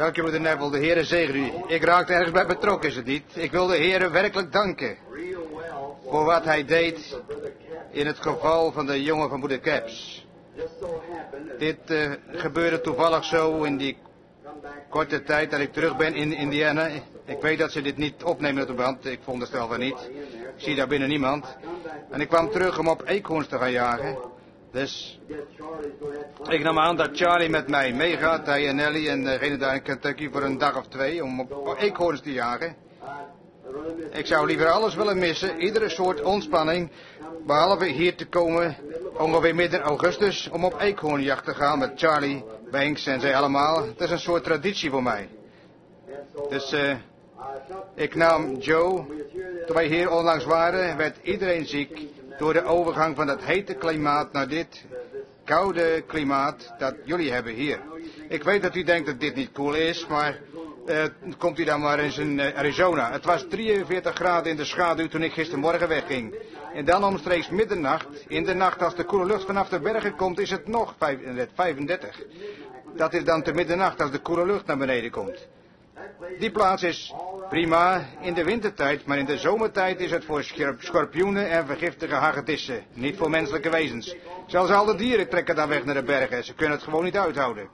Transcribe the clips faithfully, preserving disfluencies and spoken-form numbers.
Dank u, broeder Neville. De Heere zegen u. Ik raakte ergens bij betrokken, is het niet? Ik wil de Heere werkelijk danken voor wat hij deed in het geval van de jongen van broeder Caps. Dit uh, gebeurde toevallig zo in die korte tijd dat ik terug ben in Indiana. Ik weet dat ze dit niet opnemen op de band. Ik vond het stel van niet. Ik zie daar binnen niemand. En ik kwam terug om op eekhoorns te gaan jagen. Dus ik nam aan dat Charlie met mij meegaat, hij en Nelly en degene daar in Kentucky voor een dag of twee om op eekhoorns te jagen. Ik zou liever alles willen missen, iedere soort ontspanning, behalve hier te komen ongeveer midden augustus om op eekhoornjacht te gaan met Charlie, Banks en zij allemaal. Het is een soort traditie voor mij. Dus uh, ik nam Joe, toen wij hier onlangs waren, werd iedereen ziek door de overgang van dat hete klimaat naar dit koude klimaat dat jullie hebben hier. Ik weet dat u denkt dat dit niet cool is, maar uh, komt u dan maar eens in uh, Arizona. Het was drieënveertig graden in de schaduw toen ik gistermorgen wegging. En dan omstreeks middernacht, in de nacht als de koele lucht vanaf de bergen komt, is het nog vijfendertig. Dat is dan te middernacht als de koele lucht naar beneden komt. Die plaats is prima in de wintertijd, maar in de zomertijd is het voor schorpioenen en vergiftige hagedissen, niet voor menselijke wezens. Zelfs al de dieren trekken dan weg naar de bergen, ze kunnen het gewoon niet uithouden.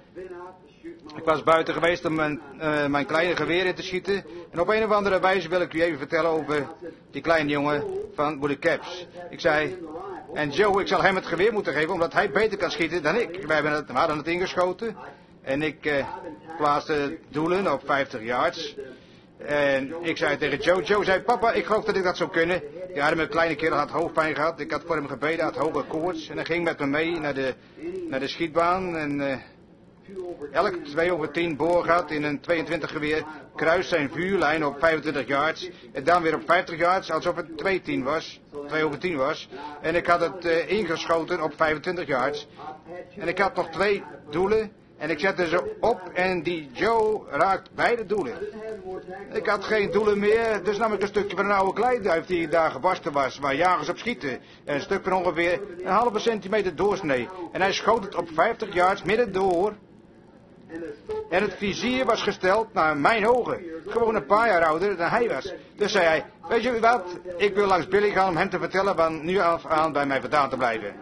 Ik was buiten geweest om mijn, uh, mijn kleine geweer in te schieten en op een of andere wijze wil ik u even vertellen over die kleine jongen van broeder Caps. Ik zei, en Joe, ik zal hem het geweer moeten geven omdat hij beter kan schieten dan ik. Wij hebben het, we hadden het ingeschoten. En ik uh, plaatste doelen op vijftig yards. En ik zei tegen Joe, Joe zei, papa, ik geloof dat ik dat zou kunnen. Ja, mijn kleine kerel had hoofdpijn gehad. Ik had voor hem gebeden, had hoge koorts. En hij ging met me mee naar de, naar de schietbaan. En uh, elk twee over tien boorgat in een tweeëntwintig geweer kruist zijn vuurlijn op vijfentwintig yards. En dan weer op vijftig yards, alsof het twee tien was. twee over tien was. En ik had het uh, ingeschoten op vijfentwintig yards. En ik had nog twee doelen. En ik zette ze op en die Joe raakt beide doelen. Ik had geen doelen meer, dus nam ik een stukje van een oude kleiduif die daar gebarsten was, waar jagers op schieten. Een stuk van ongeveer een halve centimeter doorsnee. En hij schoot het op vijftig yards midden door. En het vizier was gesteld naar mijn ogen. Gewoon een paar jaar ouder dan hij was. Dus zei hij, weet je wat, ik wil langs Billy gaan om hem te vertellen van nu af aan bij mij vandaan te blijven.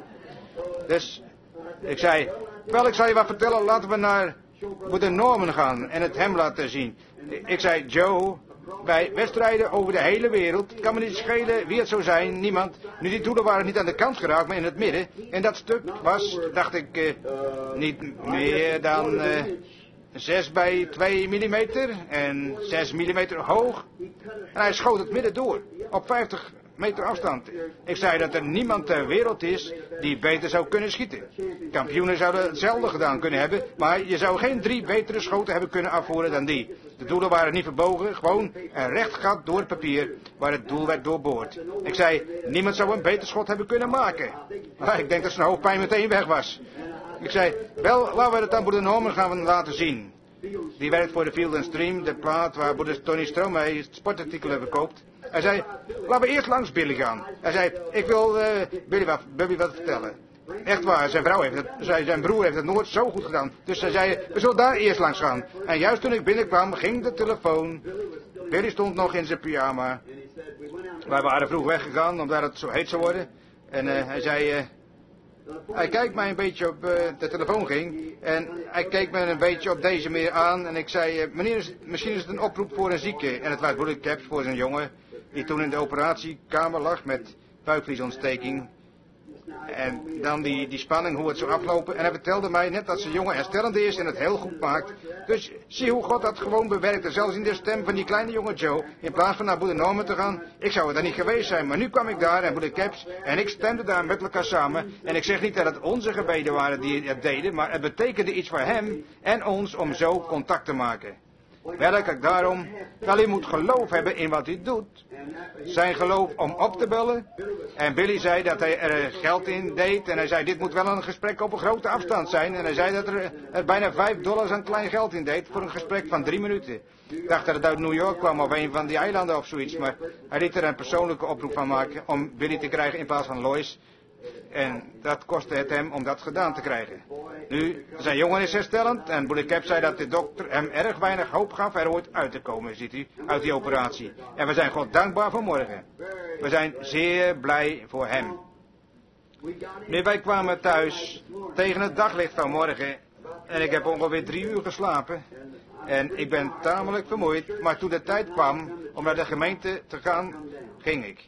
Dus ik zei, wel, ik zal je wat vertellen, laten we naar broeder Norman gaan en het hem laten zien. Ik zei, Joe, bij wedstrijden over de hele wereld, het kan me niet schelen wie het zou zijn, niemand. Nu, die doelen waren niet aan de kant geraakt, maar in het midden. En dat stuk was, dacht ik, uh, niet meer dan uh, zes bij twee millimeter en zes millimeter hoog. En hij schoot het midden door, op vijftig meter afstand. Ik zei dat er niemand ter wereld is die beter zou kunnen schieten. Kampioenen zouden hetzelfde gedaan kunnen hebben, maar je zou geen drie betere schoten hebben kunnen afvoeren dan die. De doelen waren niet verbogen, gewoon een recht gat door het papier waar het doel werd doorboord. Ik zei, niemand zou een beter schot hebben kunnen maken. Maar ik denk dat zijn hoofdpijn meteen weg was. Ik zei, wel, laten we het aan broeder Norman gaan laten zien. Die werkt voor de Field and Stream, de plaat waar broeder Tony Stromae sportartikelen verkoopt. Hij zei, laten we eerst langs Billy gaan. Hij zei, ik wil uh, Billy wat, Billy wat vertellen. Echt waar, zijn vrouw heeft het, zei, zijn broer heeft het nooit zo goed gedaan. Dus hij zei, we zullen daar eerst langs gaan. En juist toen ik binnenkwam, ging de telefoon. Billy stond nog in zijn pyjama. Wij waren vroeg weggegaan, omdat het zo heet zou worden. En uh, hij zei, uh, hij kijkt mij een beetje op, uh, de telefoon ging. En hij keek me een beetje op deze manier aan. En ik zei, uh, meneer, misschien is het een oproep voor een zieke. En het was broeder Caps voor zijn jongen, die toen in de operatiekamer lag met buikvliesontsteking. En dan die, die spanning, hoe het zou aflopen. En hij vertelde mij net dat zijn jongen herstellende is en het heel goed maakt. Dus zie hoe God dat gewoon bewerkte. Zelfs in de stem van die kleine jonge Joe. In plaats van naar broeder Norman te gaan. Ik zou er dan niet geweest zijn. Maar nu kwam ik daar en broeder Caps. En ik stemde daar met elkaar samen. En ik zeg niet dat het onze gebeden waren die het deden. Maar het betekende iets voor hem en ons om zo contact te maken. Werkelijk daarom, wel u moet geloof hebben in wat u doet. Zijn geloof om op te bellen. En Billy zei dat hij er geld in deed. En hij zei, dit moet wel een gesprek op een grote afstand zijn. En hij zei dat er, er bijna vijf dollars aan klein geld in deed voor een gesprek van drie minuten. Ik dacht dat het uit New York kwam of een van die eilanden of zoiets. Maar hij liet er een persoonlijke oproep van maken om Billy te krijgen in plaats van Lois. En dat kostte het hem om dat gedaan te krijgen. Nu, zijn jongen is herstellend en broeder Cap zei dat de dokter hem erg weinig hoop gaf er ooit uit te komen, ziet u, uit die operatie. En we zijn God dankbaar voor morgen. We zijn zeer blij voor hem. Nu, wij kwamen thuis tegen het daglicht van morgen en ik heb ongeveer drie uur geslapen. En ik ben tamelijk vermoeid, maar toen de tijd kwam om naar de gemeente te gaan, ging ik.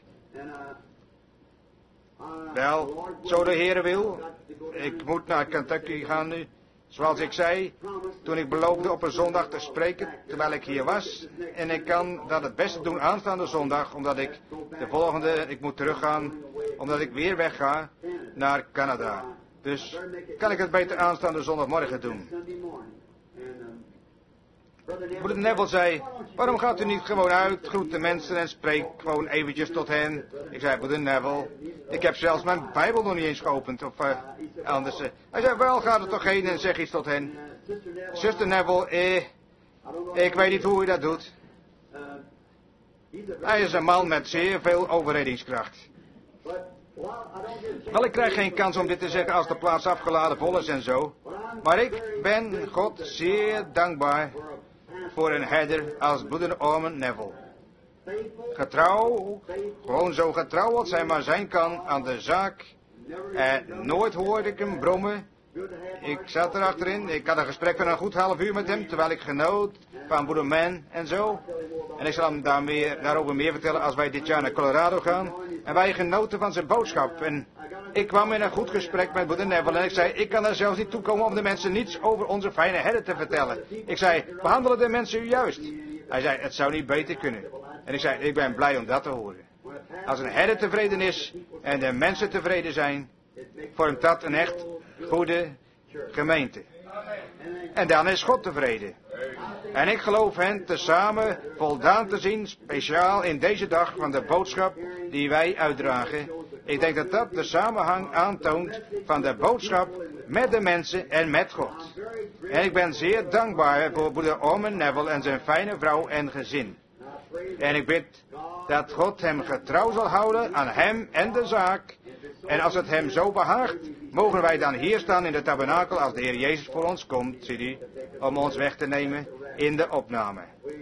Wel, zo de Heere wil, ik moet naar Kentucky gaan nu. Zoals ik zei, toen ik beloofde op een zondag te spreken, terwijl ik hier was. En ik kan dat het beste doen aanstaande zondag, omdat ik de volgende, ik moet teruggaan, omdat ik weer wegga naar Canada. Dus kan ik het beter aanstaande zondagmorgen doen. Broeder Neville zei, waarom gaat u niet gewoon uit, groet de mensen en spreek gewoon eventjes tot hen. Ik zei, broeder Neville, ik heb zelfs mijn Bijbel nog niet eens geopend, of uh, anders. Uh. Hij zei, wel, ga er toch heen en zeg iets tot hen. Zuster Neville, eh, ik weet niet hoe u dat doet. Hij is een man met zeer veel overredingskracht. Wel, ik krijg geen kans om dit te zeggen als de plaats afgeladen vol is en zo. Maar ik ben God zeer dankbaar voor een herder als broeder Orman Neville. Getrouw, gewoon zo getrouw als hij maar zijn kan aan de zaak. En nooit hoorde ik hem brommen. Ik zat er achterin, ik had een gesprek van een goed half uur met hem, terwijl ik genoot van broeder Man en zo. En ik zal hem daar meer, daarover meer vertellen als wij dit jaar naar Colorado gaan. En wij genoten van zijn boodschap. En ik kwam in een goed gesprek met broeder Neville en ik zei, ik kan er zelfs niet toekomen om de mensen niets over onze fijne herder te vertellen. Ik zei, behandelen de mensen u juist? Hij zei, het zou niet beter kunnen. En ik zei, ik ben blij om dat te horen. Als een herder tevreden is en de mensen tevreden zijn, vormt dat een echt goede gemeente. En dan is God tevreden. En ik geloof hen tezamen voldaan te zien, speciaal in deze dag van de boodschap die wij uitdragen. Ik denk dat dat de samenhang aantoont van de boodschap met de mensen en met God. En ik ben zeer dankbaar voor broeder Orman Neville en zijn fijne vrouw en gezin. En ik bid dat God hem getrouw zal houden aan hem en de zaak. En als het hem zo behaagt, mogen wij dan hier staan in de tabernakel als de Heer Jezus voor ons komt, ziet u, om ons weg te nemen in de opname.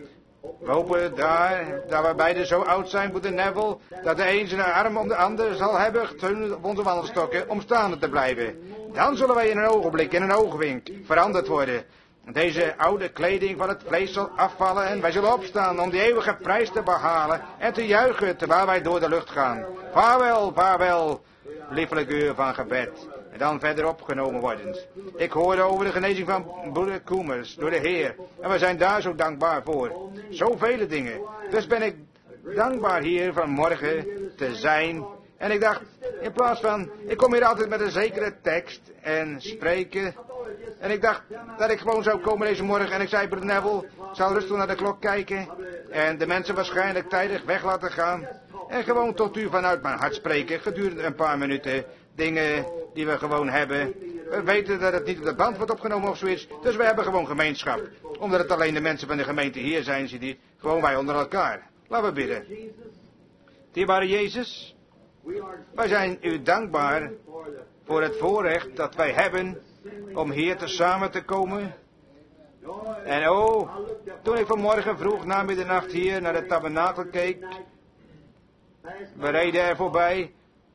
We hopen daar, dat we beiden zo oud zijn, broeder Neville, dat de een zijn arm om de ander zal hebben gesteund op onze wandelstokken om staande te blijven. Dan zullen wij in een ogenblik, in een oogwink, veranderd worden. Deze oude kleding van het vlees zal afvallen en wij zullen opstaan om die eeuwige prijs te behalen en te juichen terwijl wij door de lucht gaan. Vaarwel, vaarwel, liefelijk uur van gebed. En dan verder opgenomen worden. Ik hoorde over de genezing van broeder Koemers door de Heer. En we zijn daar zo dankbaar voor. Zoveel dingen. Dus ben ik dankbaar hier vanmorgen te zijn. En ik dacht, in plaats van, ik kom hier altijd met een zekere tekst en spreken. En ik dacht dat ik gewoon zou komen deze morgen. En ik zei, broeder Neville, ik zal rustig naar de klok kijken. En de mensen waarschijnlijk tijdig weg laten gaan. En gewoon tot u vanuit mijn hart spreken, gedurende een paar minuten. Dingen die we gewoon hebben. We weten dat het niet op de band wordt opgenomen of zoiets. Dus we hebben gewoon gemeenschap. Omdat het alleen de mensen van de gemeente hier zijn, zie je, gewoon wij onder elkaar. Laten we bidden. Dierbare Jezus, wij zijn u dankbaar voor het voorrecht dat wij hebben om hier te samen te komen. En oh, toen ik vanmorgen vroeg na middernacht hier naar de tabernakel keek, we reden er voorbij,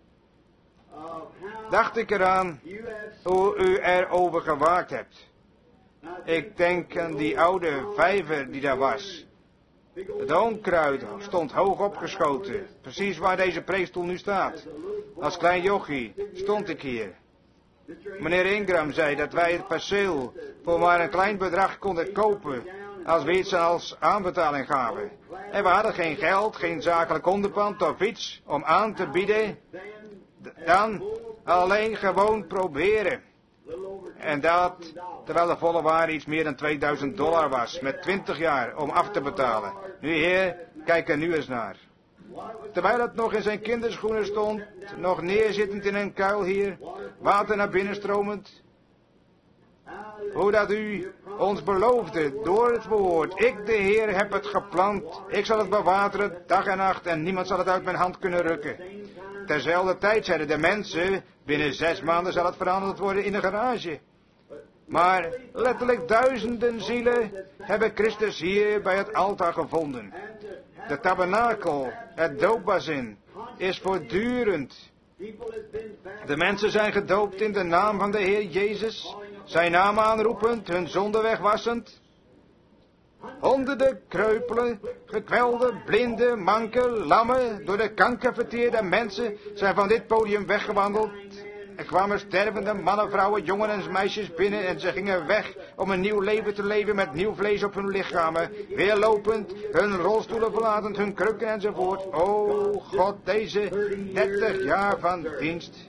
dacht ik eraan hoe u erover gewaakt hebt. Ik denk aan die oude vijver die daar was. Het onkruid stond hoog opgeschoten, precies waar deze preekstoel nu staat. Als klein jochie stond ik hier. Meneer Ingram zei dat wij het perceel voor maar een klein bedrag konden kopen als we iets als aanbetaling gaven. En we hadden geen geld, geen zakelijk onderpand of iets om aan te bieden. Dan alleen gewoon proberen. En dat terwijl de volle waarde iets meer dan tweeduizend dollar was, met twintig jaar om af te betalen. Nu Heer, kijk er nu eens naar. Terwijl het nog in zijn kinderschoenen stond, nog neerzittend in een kuil hier, water naar binnen stromend. Hoe dat u ons beloofde door het woord, ik de Heer heb het geplant, ik zal het bewateren dag en nacht en niemand zal het uit mijn hand kunnen rukken. terzelfde tijd zeiden de mensen, binnen zes maanden zal het veranderd worden in een garage. Maar letterlijk duizenden zielen hebben Christus hier bij het altaar gevonden. De tabernakel, het doopbazin, is voortdurend. De mensen zijn gedoopt in de naam van de Heer Jezus, zijn naam aanroepend, hun zonde wegwassend. Honderden kreupelen, gekwelden, blinden, manken, lammen, door de kanker verteerde mensen zijn van dit podium weggewandeld. Er kwamen stervende mannen, vrouwen, jongen en meisjes binnen en ze gingen weg om een nieuw leven te leven met nieuw vlees op hun lichamen. Weer lopend, hun rolstoelen verlatend, hun krukken enzovoort. O God, deze dertig jaar van dienst.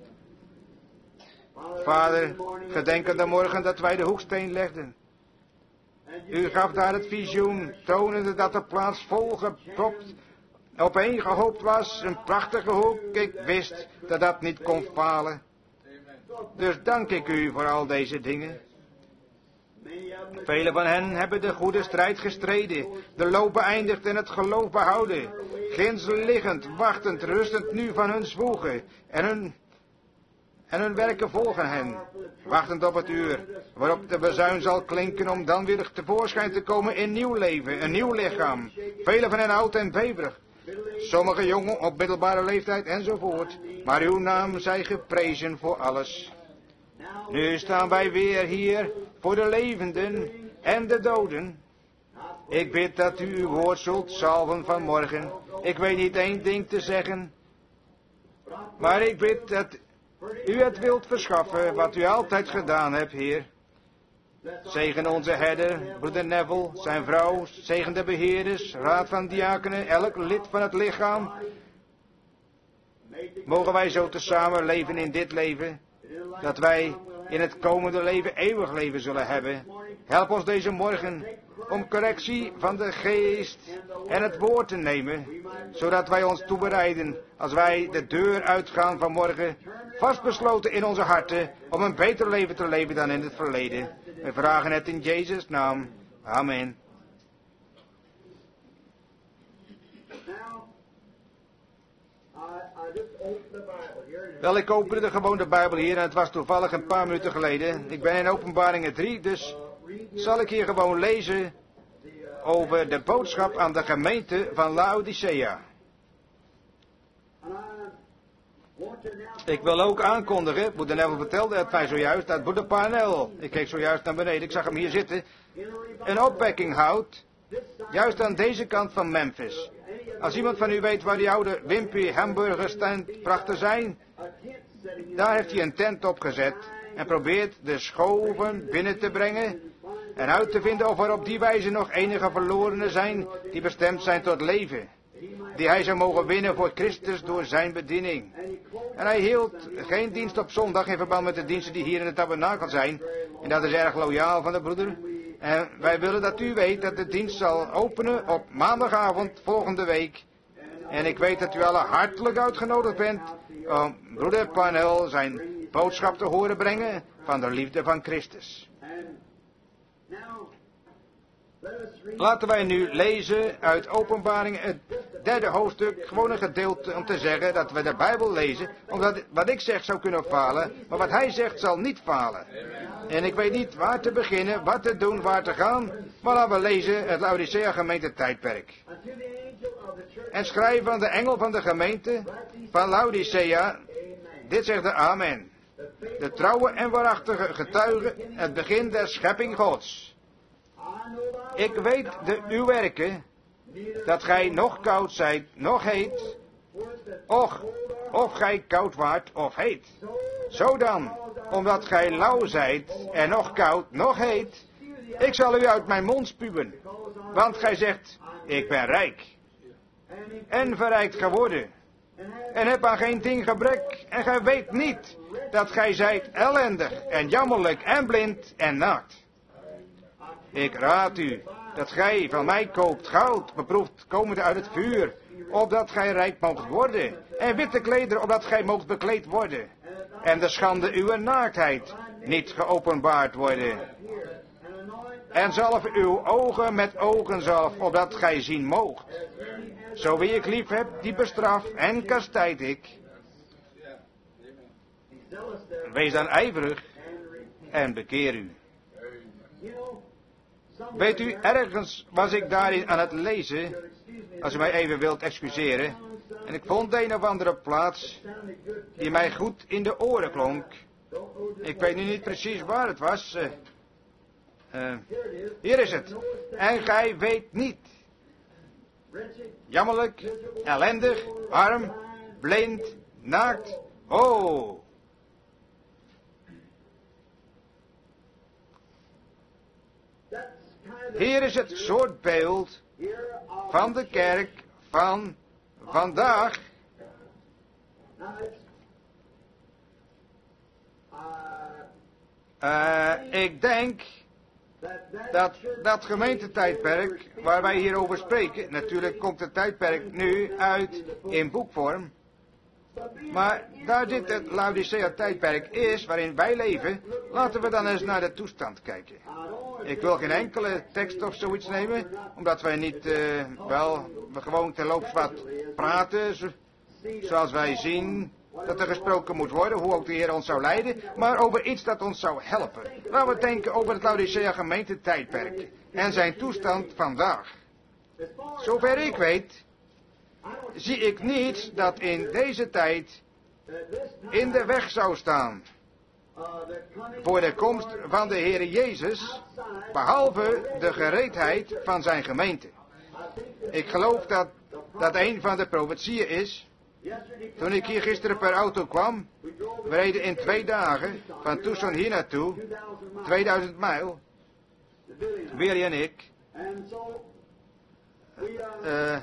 Vader, gedenk aan de morgen dat wij de hoeksteen legden. U gaf daar het visioen, tonende dat de plaats volgepropt, opeengehoopt was, een prachtige hoek. Ik wist dat dat niet kon falen. Dus dank ik u voor al deze dingen. Velen van hen hebben de goede strijd gestreden, de loop beëindigd en het geloof behouden. Ginds liggend, wachtend, rustend nu van hun zwoegen en hun... En hun werken volgen hen, wachtend op het uur, waarop de bezuin zal klinken om dan weer tevoorschijn te komen in nieuw leven, een nieuw lichaam. Velen van hen oud en beverig, sommige jongen op middelbare leeftijd enzovoort. Maar uw naam zij geprezen voor alles. Nu staan wij weer hier voor de levenden en de doden. Ik bid dat u uw woord zult salven vanmorgen. Ik weet niet één ding te zeggen, maar ik bid dat u het wilt verschaffen wat u altijd gedaan hebt, Heer. Zegen onze herder, broeder Neville, zijn vrouw, zegen de beheerders, raad van diakenen, elk lid van het lichaam. Mogen wij zo tezamen leven in dit leven, dat wij in het komende leven eeuwig leven zullen hebben. Help ons deze morgen om correctie van de geest en het woord te nemen, zodat wij ons toebereiden als wij de deur uitgaan van morgen, vastbesloten in onze harten om een beter leven te leven dan in het verleden. We vragen het in Jezus' naam. Amen. Wel, ik opende gewoon de Bijbel hier en het was toevallig een paar minuten geleden. Ik ben in Openbaringen drie, dus zal ik hier gewoon lezen over de boodschap aan de gemeente van Laodicea. Ik wil ook aankondigen, broeder Neville vertelde het mij zojuist, dat broeder Parnell, ik keek zojuist naar beneden, ik zag hem hier zitten, een opwekking houdt, juist aan deze kant van Memphis. Als iemand van u weet waar die oude Wimpy hamburgers prachten zijn, daar heeft hij een tent opgezet en probeert de schoven binnen te brengen en uit te vinden of er op die wijze nog enige verlorenen zijn die bestemd zijn tot leven, die hij zou mogen winnen voor Christus door zijn bediening. En hij hield geen dienst op zondag in verband met de diensten die hier in het tabernakel zijn, en dat is erg loyaal van de broeder. En wij willen dat u weet dat de dienst zal openen op maandagavond volgende week. En ik weet dat u alle hartelijk uitgenodigd bent om broeder Parnell zijn boodschap te horen brengen van de liefde van Christus. Laten wij nu lezen uit Openbaringen, het derde hoofdstuk, gewoon een gedeelte om te zeggen dat we de Bijbel lezen, omdat wat ik zeg zou kunnen falen, maar wat hij zegt zal niet falen. En ik weet niet waar te beginnen, wat te doen, waar te gaan, maar laten we lezen het Laodicea gemeente tijdperk. En schrijf aan de engel van de gemeente van Laodicea, dit zegt de Amen. De trouwe en waarachtige getuige, het begin der schepping Gods. Ik weet de uw werken, dat gij nog koud zijt, nog heet. Och, of gij koud waart of heet. Zo dan, omdat gij lauw zijt en nog koud, nog heet, ik zal u uit mijn mond spuwen. Want gij zegt, ik ben rijk. En verrijkt geworden. En heb aan geen ding gebrek. En gij weet niet dat gij zijt ellendig en jammerlijk en blind en naakt. Ik raad u dat gij van mij koopt goud, beproefd komende uit het vuur, opdat gij rijk moogt worden, en witte klederen, opdat gij moogt bekleed worden, en de schande uw naaktheid niet geopenbaard worden. En zalf uw ogen met ogenzalf, opdat gij zien moogt. Zo wie ik lief heb, die bestraf en kastijd ik. Wees dan ijverig en bekeer u. Weet u, ergens was ik daarin aan het lezen, als u mij even wilt excuseren, en ik vond een of andere plaats die mij goed in de oren klonk. Ik weet nu niet precies waar het was. Uh, uh, hier is het. En gij weet niet. Jammerlijk, ellendig, arm, blind, naakt. Oh. Hier is het soort beeld van de kerk van vandaag. Uh, ik denk dat dat gemeentetijdperk waar wij hier over spreken, natuurlijk komt het tijdperk nu uit in boekvorm, maar daar dit het Laodicea-tijdperk is waarin wij leven, laten we dan eens naar de toestand kijken. Ik wil geen enkele tekst of zoiets nemen, omdat wij niet, uh, wel, we gewoon terloops wat praten, zo, zoals wij zien dat er gesproken moet worden, hoe ook de Heer ons zou leiden, maar over iets dat ons zou helpen. Laten we denken over het Laodicea gemeentetijdperk en zijn toestand vandaag. Zover ik weet, zie ik niets dat in deze tijd in de weg zou staan voor de komst van de Heer Jezus, behalve de gereedheid van zijn gemeente. Ik geloof dat dat een van de profetieën is. Toen ik hier gisteren per auto kwam, we reden in twee dagen van Tucson hier naartoe, tweeduizend mijl, Willy en ik. Uh,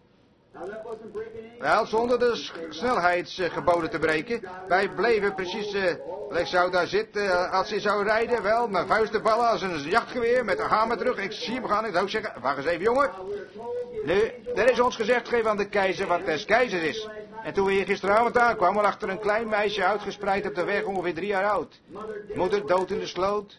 wel, zonder de snelheidsgeboden te breken. Wij bleven precies, uh, ik zou daar zitten uh, als hij zou rijden, wel, mijn vuisten ballen als een jachtgeweer met een hamer terug. Ik zie hem gaan, ik zou zeggen, wacht eens even jongen. Nu, er is ons gezegd, geef aan de keizer wat des keizers is. En toen we hier gisteravond aankwamen, lag er een klein meisje uitgespreid op de weg, ongeveer drie jaar oud. Moeder dood in de sloot.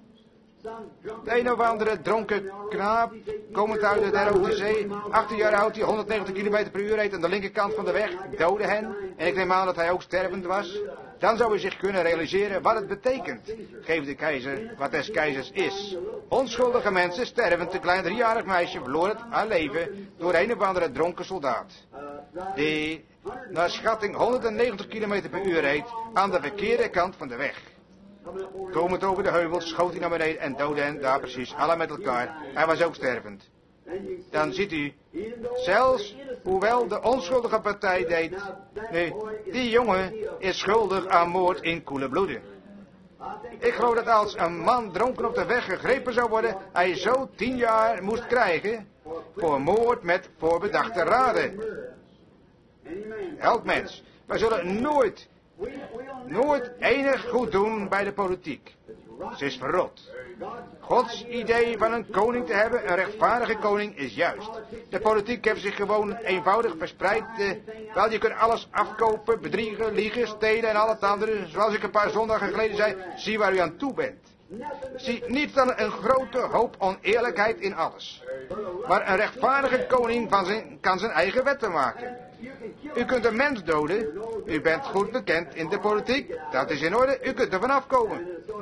De een of andere dronken knaap, komend uit de Rode Zee, achttien jaar oud, die honderdnegentig kilometer per uur reed aan de linkerkant van de weg, doodde hen. En ik neem aan dat hij ook stervend was. Dan zou u zich kunnen realiseren wat het betekent. Geef de keizer wat des keizers is. Onschuldige mensen sterven, een klein driejarig meisje verloor het haar leven door een of andere dronken soldaat. Die naar schatting honderdnegentig kilometer per uur reed aan de verkeerde kant van de weg. Komend over de heuvels schoot hij naar beneden en doodde hen daar precies, alle met elkaar. Hij was ook stervend. Dan ziet u, zelfs hoewel de onschuldige partij deed, nee, die jongen is schuldig aan moord in koele bloeden. Ik geloof dat als een man dronken op de weg gegrepen zou worden, hij zo tien jaar moest krijgen voor moord met voorbedachte raden. Elk mens, wij zullen nooit, nooit enig goed doen bij de politiek. Ze is verrot. Gods idee van een koning te hebben, een rechtvaardige koning, is juist. De politiek heeft zich gewoon eenvoudig verspreid. Eh, wel, je kunt alles afkopen, bedriegen, liegen, stelen en al het andere. Zoals ik een paar zondagen geleden zei, zie waar u aan toe bent. Zie niet dan een grote hoop oneerlijkheid in alles. Maar een rechtvaardige koning van zijn, kan zijn eigen wetten maken. U kunt een mens doden. U bent goed bekend in de politiek. Dat is in orde. U kunt er vanaf komen.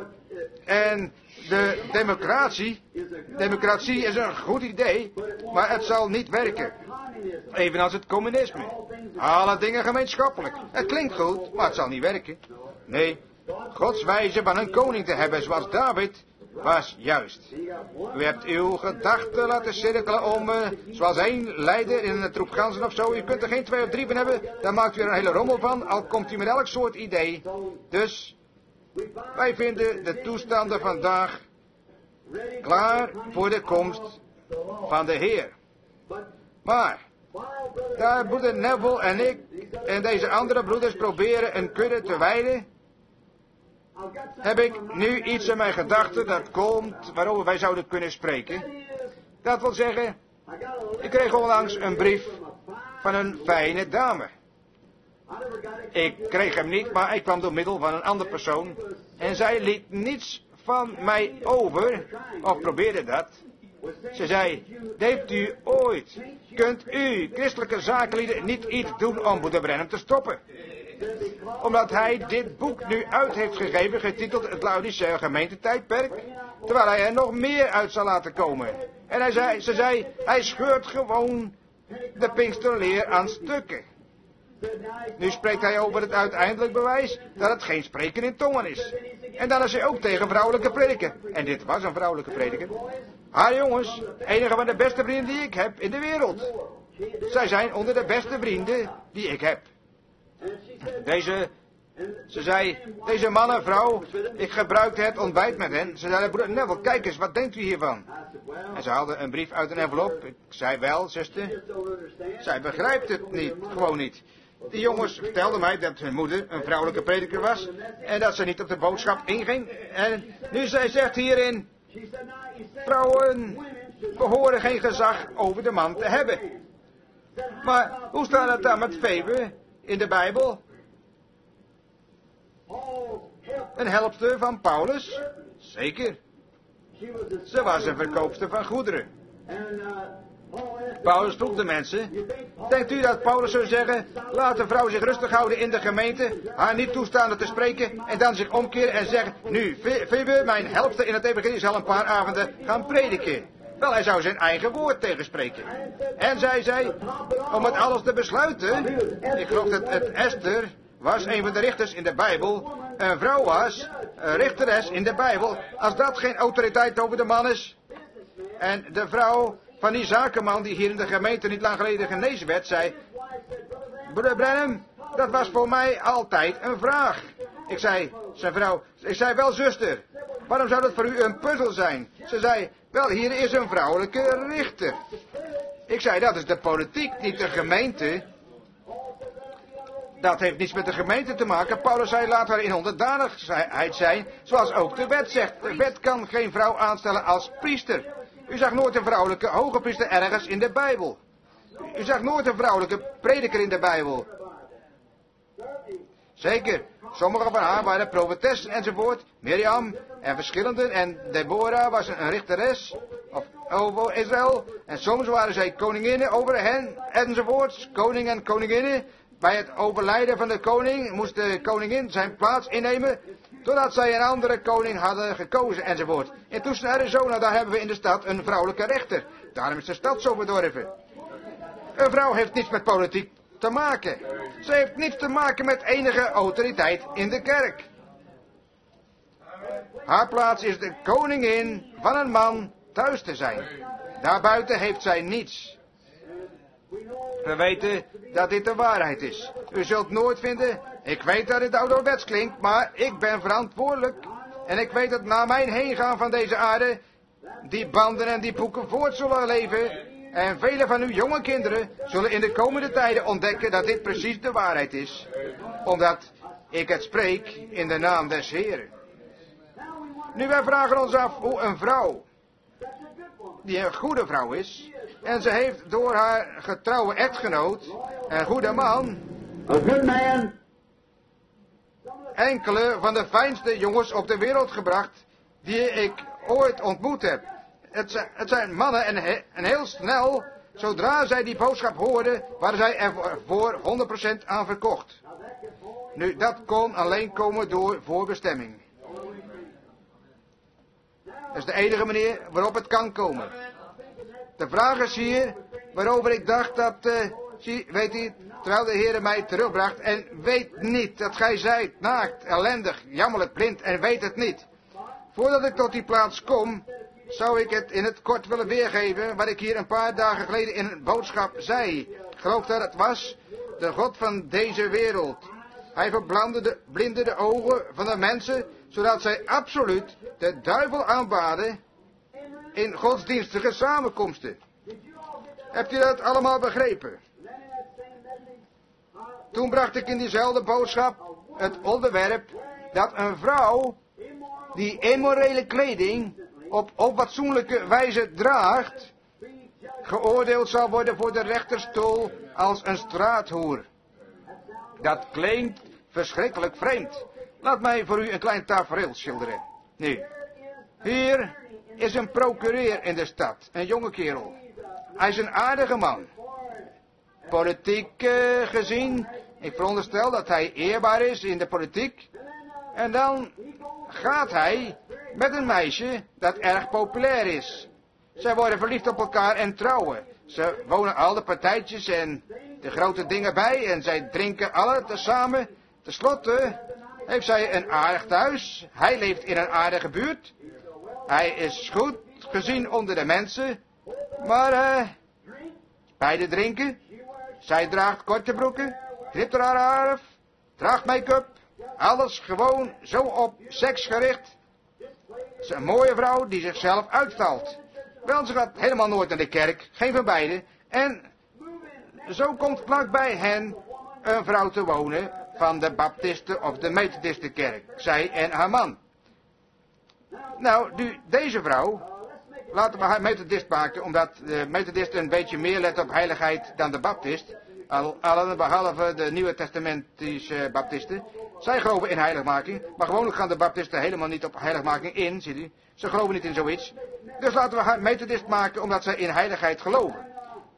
En de democratie, democratie is een goed idee, maar het zal niet werken. Evenals het communisme. Alle dingen gemeenschappelijk. Het klinkt goed, maar het zal niet werken. Nee, Gods wijze van een koning te hebben zoals David was juist. U hebt uw gedachten laten cirkelen om, uh, zoals één leider in een troep ganzen of zo. U kunt er geen twee of drie van hebben, dan maakt u er een hele rommel van, al komt u met elk soort idee. Dus wij vinden de toestanden vandaag klaar voor de komst van de Heer. Maar daar broeder Neville en ik en deze andere broeders proberen een kudde te weiden, heb ik nu iets in mijn gedachten dat komt waarover wij zouden kunnen spreken. Dat wil zeggen, ik kreeg onlangs een brief van een fijne dame. Ik kreeg hem niet, maar ik kwam door middel van een andere persoon. En zij liet niets van mij over, of probeerde dat. Ze zei, heeft u ooit, kunt u, christelijke zakenlieden, niet iets doen om Broeder Branham te stoppen? Omdat hij dit boek nu uit heeft gegeven, getiteld Het Laodicea Gemeentetijdperk, terwijl hij er nog meer uit zal laten komen. En hij zei, ze zei, hij scheurt gewoon de Pinksterleer aan stukken. Nu spreekt hij over het uiteindelijk bewijs dat het geen spreken in tongen is. En dan is hij ook tegen vrouwelijke prediker. En dit was een vrouwelijke prediker. Haar jongens, enige van de beste vrienden die ik heb in de wereld. Zij zijn onder de beste vrienden die ik heb. Deze, ze zei, deze man en vrouw, ik gebruikte het ontbijt met hen. Ze zei, broeder Neville, kijk eens, wat denkt u hiervan? En ze haalde een brief uit een envelop. Ik zei wel, zuster. Zij begrijpt het niet, gewoon niet. Die jongens vertelden mij dat hun moeder een vrouwelijke prediker was. En dat ze niet op de boodschap inging. En nu zij zegt hierin, vrouwen behoren geen gezag over de man te hebben. Maar hoe staat het dan met Febe in de Bijbel? Een helpster van Paulus? Zeker. Ze was een verkoopster van goederen. Paulus vroeg de mensen, denkt u dat Paulus zou zeggen, laat de vrouw zich rustig houden in de gemeente, haar niet toestaan te spreken, en dan zich omkeren en zeggen, nu, Febe, mijn helpster in het evangelie, zal een paar avonden gaan prediken. Wel, hij zou zijn eigen woord tegenspreken. En zij zei, om het alles te besluiten, ik geloof dat het Esther was een van de richters in de Bijbel, een vrouw was, een richteres in de Bijbel, als dat geen autoriteit over de man is. En de vrouw van die zakenman die hier in de gemeente niet lang geleden genezen werd, zei, broeder Branham, dat was voor mij altijd een vraag. Ik zei, zijn vrouw, ik zei wel zuster, waarom zou dat voor u een puzzel zijn? Ze zei, wel hier is een vrouwelijke richter. Ik zei, dat is de politiek, niet de gemeente. Dat heeft niets met de gemeente te maken. Paulus zei, laat haar in onderdanigheid zijn, zoals ook de wet zegt. De wet kan geen vrouw aanstellen als priester. U zag nooit een vrouwelijke hoge priester ergens in de Bijbel. U zag nooit een vrouwelijke prediker in de Bijbel. Zeker, sommigen van haar waren profetessen enzovoort. Mirjam en verschillende. En Deborah was een richteres of over Israël. En soms waren zij koninginnen over hen enzovoorts. Koning en koninginnen. Bij het overlijden van de koning moest de koningin zijn plaats innemen, totdat zij een andere koning hadden gekozen enzovoort. In Tucson, Arizona, daar hebben we in de stad een vrouwelijke rechter. Daarom is de stad zo bedorven. Een vrouw heeft niets met politiek te maken. Ze heeft niets te maken met enige autoriteit in de kerk. Haar plaats is de koningin van een man thuis te zijn. Daarbuiten heeft zij niets. We weten dat dit de waarheid is. U zult nooit vinden, ik weet dat het ouderwets klinkt, maar ik ben verantwoordelijk. En ik weet dat na mijn heengaan van deze aarde, die banden en die boeken voort zullen leven. En vele van uw jonge kinderen zullen in de komende tijden ontdekken dat dit precies de waarheid is. Omdat ik het spreek in de naam des Heren. Nu, wij vragen ons af hoe een vrouw, die een goede vrouw is, en ze heeft door haar getrouwe echtgenoot, een goede man, A good man. enkele van de fijnste jongens op de wereld gebracht, die ik ooit ontmoet heb. Het zijn, het zijn mannen en, he, en heel snel, zodra zij die boodschap hoorden, waren zij er voor honderd procent aan verkocht. Nu, dat kon alleen komen door voorbestemming. Dat is de enige manier waarop het kan komen. De vraag is hier, waarover ik dacht dat, uh, zie, weet u, terwijl de Heer mij terugbracht, en weet niet dat gij zijt naakt, ellendig, jammerlijk, blind, en weet het niet. Voordat ik tot die plaats kom, zou ik het in het kort willen weergeven, wat ik hier een paar dagen geleden in een boodschap zei. Ik geloof dat het was, de God van deze wereld. Hij verblindde de, blinde de ogen van de mensen, zodat zij absoluut de duivel aanbaden in godsdienstige samenkomsten. Hebt u dat allemaal begrepen? Toen bracht ik in diezelfde boodschap het onderwerp dat een vrouw die immorele kleding op onfatsoenlijke wijze draagt, geoordeeld zal worden voor de rechterstoel als een straathoer. Dat klinkt verschrikkelijk vreemd. Laat mij voor u een klein tafereel schilderen. Nu, hier is een procureur in de stad, een jonge kerel. Hij is een aardige man. Politiek uh, gezien Ik veronderstel dat hij eerbaar is in de politiek. En dan gaat hij met een meisje dat erg populair is. Zij worden verliefd op elkaar en trouwen. Ze wonen al de partijtjes en de grote dingen bij en zij drinken alle tezamen. Ten slotte heeft zij een aardig thuis. Hij leeft in een aardige buurt. Hij is goed gezien onder de mensen. Maar eh, beide drinken. Zij draagt korte broeken, knipt er haar haar af, draagt make-up. Alles gewoon zo op seks gericht. Ze is een mooie vrouw die zichzelf uitstalt. Wel, ze gaat helemaal nooit naar de kerk, geen van beiden. En zo komt vlakbij hen een vrouw te wonen van de Baptisten of de Methodistenkerk. Zij en haar man. Nou, nu, deze vrouw, laten we haar Methodist maken, omdat de Methodisten een beetje meer letten op heiligheid dan de Baptist. Al, allen behalve de Nieuwe Testamentische Baptisten. Zij geloven in heiligmaking, maar gewoonlijk gaan de Baptisten helemaal niet op heiligmaking in, zie je. Ze geloven niet in zoiets. Dus laten we haar Methodist maken, omdat zij in heiligheid geloven.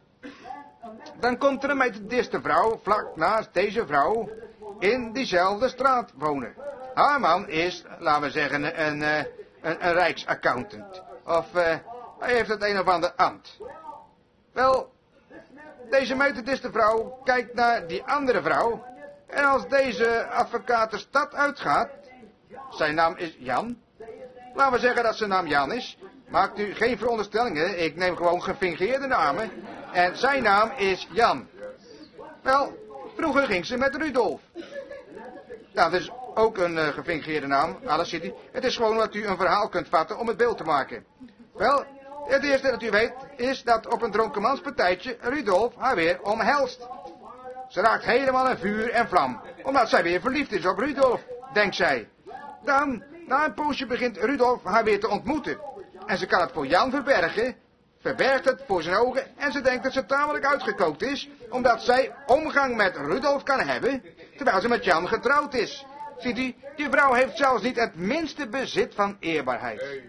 Dan komt er een Methodistenvrouw vlak naast deze vrouw in diezelfde straat wonen. Haar man is, laten we zeggen, een, een, een, een rijksaccountant. Of uh, hij heeft het een of ander ambt. Wel, deze Methodistenvrouw kijkt naar die andere vrouw. En als deze advocaat de stad uitgaat, zijn naam is Jan. Laten we zeggen dat zijn naam Jan is. Maakt u geen veronderstellingen, ik neem gewoon gefingeerde namen. En zijn naam is Jan. Wel, vroeger ging ze met Rudolf. Dat is ook een uh, gefingeerde naam, alles zit. Het is gewoon dat u een verhaal kunt vatten om het beeld te maken. Wel, het eerste dat u weet is dat op een dronkenmanspartijtje Rudolf haar weer omhelst. Ze raakt helemaal in vuur en vlam, omdat zij weer verliefd is op Rudolf, denkt zij. Dan, na een poosje begint Rudolf haar weer te ontmoeten. En ze kan het voor Jan verbergen, verbergt het voor zijn ogen en ze denkt dat ze tamelijk uitgekookt is, omdat zij omgang met Rudolf kan hebben, terwijl ze met Jan getrouwd is. Ziet u, die vrouw heeft zelfs niet het minste bezit van eerbaarheid.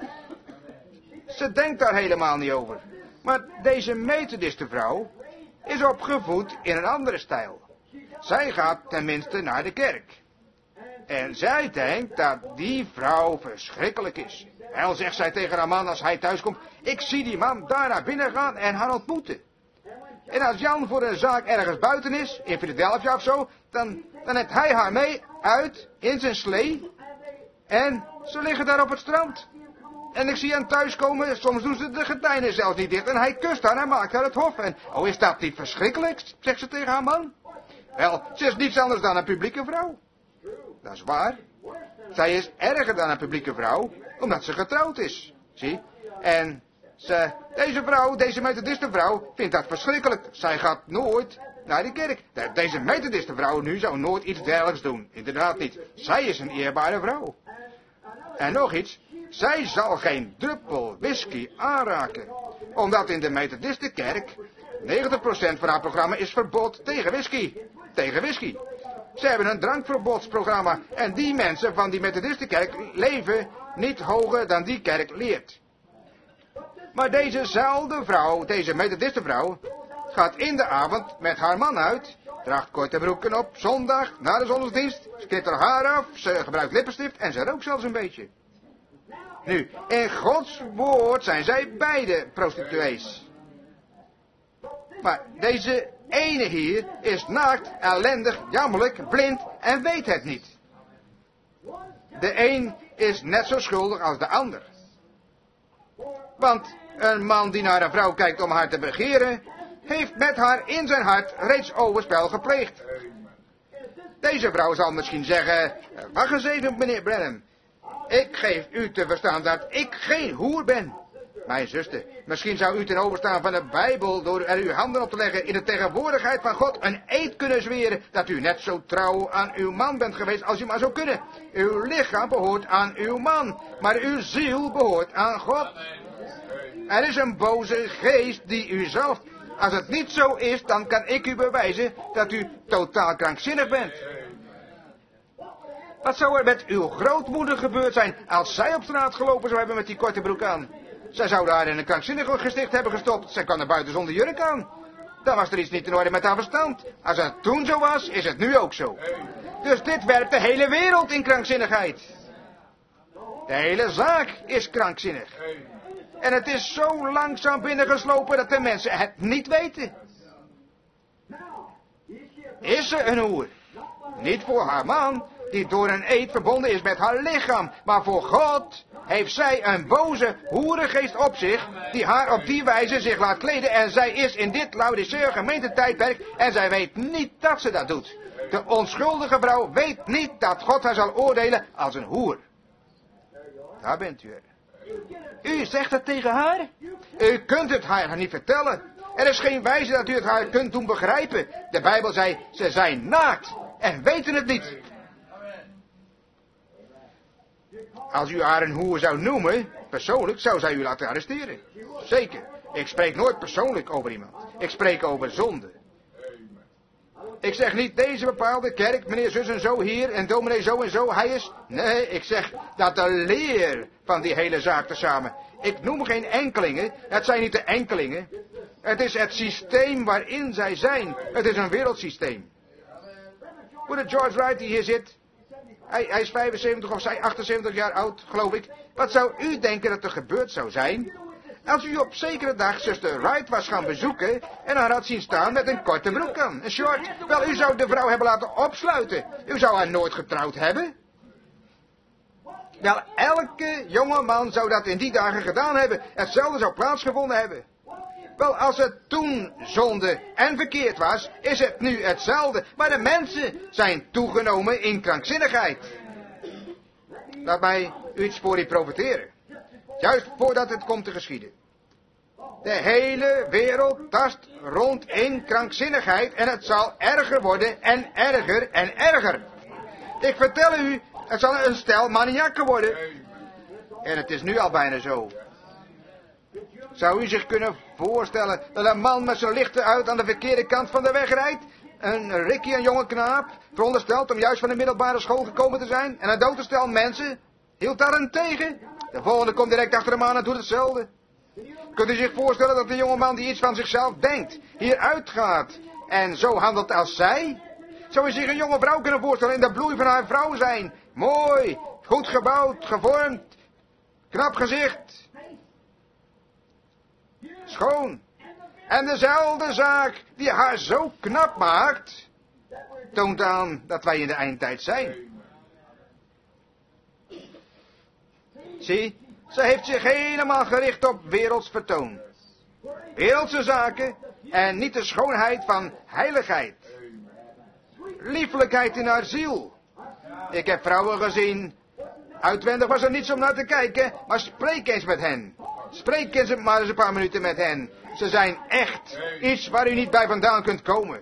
Ze denkt daar helemaal niet over. Maar deze Methodistenvrouw is opgevoed in een andere stijl. Zij gaat tenminste naar de kerk. En zij denkt dat die vrouw verschrikkelijk is. En dan zegt zij tegen haar man als hij thuis komt, ik zie die man daar naar binnen gaan en haar ontmoeten. En als Jan voor een zaak ergens buiten is, in Philadelphia of zo, dan, dan neemt hij haar mee uit in zijn slee. En ze liggen daar op het strand. En ik zie hen thuiskomen, soms doen ze de gordijnen zelfs niet dicht. En hij kust haar en maakt haar het hof. En, oh, is dat niet verschrikkelijk, zegt ze tegen haar man. Wel, ze is niets anders dan een publieke vrouw. Dat is waar. Zij is erger dan een publieke vrouw, omdat ze getrouwd is. Zie? En ze, deze vrouw, deze Methodistenvrouw, vindt dat verschrikkelijk. Zij gaat nooit naar de kerk. De, deze Methodistenvrouw nu zou nooit iets dergelijks doen. Inderdaad niet. Zij is een eerbare vrouw. En nog iets. Zij zal geen druppel whisky aanraken. Omdat in de Methodistenkerk negentig procent van haar programma is verbod tegen whisky. Tegen whisky. Ze hebben een drankverbodsprogramma. En die mensen van die Methodistenkerk leven niet hoger dan die kerk leert. Maar dezezelfde vrouw, deze Methodistenvrouw, gaat in de avond met haar man uit, draagt korte broeken op, zondag, na de zondagsdienst, ze knipt haar haar af, ze gebruikt lippenstift en ze rookt zelfs een beetje. Nu, in Gods woord zijn zij beide prostituees. Maar deze ene hier is naakt, ellendig, jammerlijk, blind en weet het niet. De een is net zo schuldig als de ander. Want een man die naar een vrouw kijkt om haar te begeren, heeft met haar in zijn hart reeds overspel gepleegd. Deze vrouw zal misschien zeggen, wacht eens even meneer Brennan. Ik geef u te verstaan dat ik geen hoer ben. Mijn zuster, misschien zou u ten overstaan van de Bijbel door er uw handen op te leggen in de tegenwoordigheid van God een eed kunnen zweren dat u net zo trouw aan uw man bent geweest als u maar zou kunnen. Uw lichaam behoort aan uw man, maar uw ziel behoort aan God. Er is een boze geest die u zelf. Als het niet zo is, dan kan ik u bewijzen dat u totaal krankzinnig bent. Wat zou er met uw grootmoeder gebeurd zijn als zij op straat gelopen zou hebben met die korte broek aan? Zij zou haar in een krankzinnige gesticht hebben gestopt. Zij kan er buiten zonder jurk aan. Dan was er iets niet in orde met haar verstand. Als het toen zo was, is het nu ook zo. Dus dit werpt de hele wereld in krankzinnigheid. De hele zaak is krankzinnig. En het is zo langzaam binnengeslopen dat de mensen het niet weten. Is ze een hoer? Niet voor haar man, die door een eed verbonden is met haar lichaam. Maar voor God heeft zij een boze hoerengeest op zich, die haar op die wijze zich laat kleden. En zij is in dit Laodicea gemeentetijdperk en zij weet niet dat ze dat doet. De onschuldige vrouw weet niet dat God haar zal oordelen als een hoer. Daar bent u er. U zegt het tegen haar? U kunt het haar niet vertellen. Er is geen wijze dat u het haar kunt doen begrijpen. De Bijbel zei, ze zijn naakt en weten het niet. Als u haar een hoer zou noemen, persoonlijk, zou zij u laten arresteren. Zeker. Ik spreek nooit persoonlijk over iemand. Ik spreek over zonde. Ik zeg niet deze bepaalde kerk, meneer zus en zo hier en dominee zo en zo, hij is... Nee, ik zeg dat de leer van die hele zaak tezamen. Ik noem geen enkelingen, het zijn niet de enkelingen. Het is het systeem waarin zij zijn. Het is een wereldsysteem. Broeder George Wright die hier zit, hij, hij is vijfenzeventig of zij achtenzeventig jaar oud, geloof ik. Wat zou u denken dat er gebeurd zou zijn als u op zekere dag zuster Wright was gaan bezoeken en haar had zien staan met een korte broek aan, een short? Wel, u zou de vrouw hebben laten opsluiten. U zou haar nooit getrouwd hebben. Wel, elke jonge man zou dat in die dagen gedaan hebben. Hetzelfde zou plaatsgevonden hebben. Wel, als het toen zonde en verkeerd was, is het nu hetzelfde. Maar de mensen zijn toegenomen in krankzinnigheid. Laat mij u iets voor u profiteren. Juist voordat het komt te geschieden. De hele wereld tast rond in krankzinnigheid en het zal erger worden en erger en erger. Ik vertel u, het zal een stel maniakken worden. En het is nu al bijna zo. Zou u zich kunnen voorstellen dat een man met zijn lichten uit aan de verkeerde kant van de weg rijdt? Een Ricky, een jonge knaap, verondersteld om juist van de middelbare school gekomen te zijn. En een dodenstel mensen hield daar een tegen. De volgende komt direct achter hem aan en doet hetzelfde. Kunt u zich voorstellen dat de jongeman die iets van zichzelf denkt, hier uitgaat en zo handelt als zij? Zou u zich een jonge vrouw kunnen voorstellen in de bloei van haar vrouw zijn? Mooi, goed gebouwd, gevormd, knap gezicht. Schoon. En dezelfde zaak die haar zo knap maakt, toont aan dat wij in de eindtijd zijn. Zie, ze heeft zich helemaal gericht op werelds vertoon. Wereldse zaken en niet de schoonheid van heiligheid. Liefelijkheid in haar ziel. Ik heb vrouwen gezien, uitwendig was er niets om naar te kijken, maar spreek eens met hen. Spreek eens maar eens een paar minuten met hen. Ze zijn echt iets waar u niet bij vandaan kunt komen.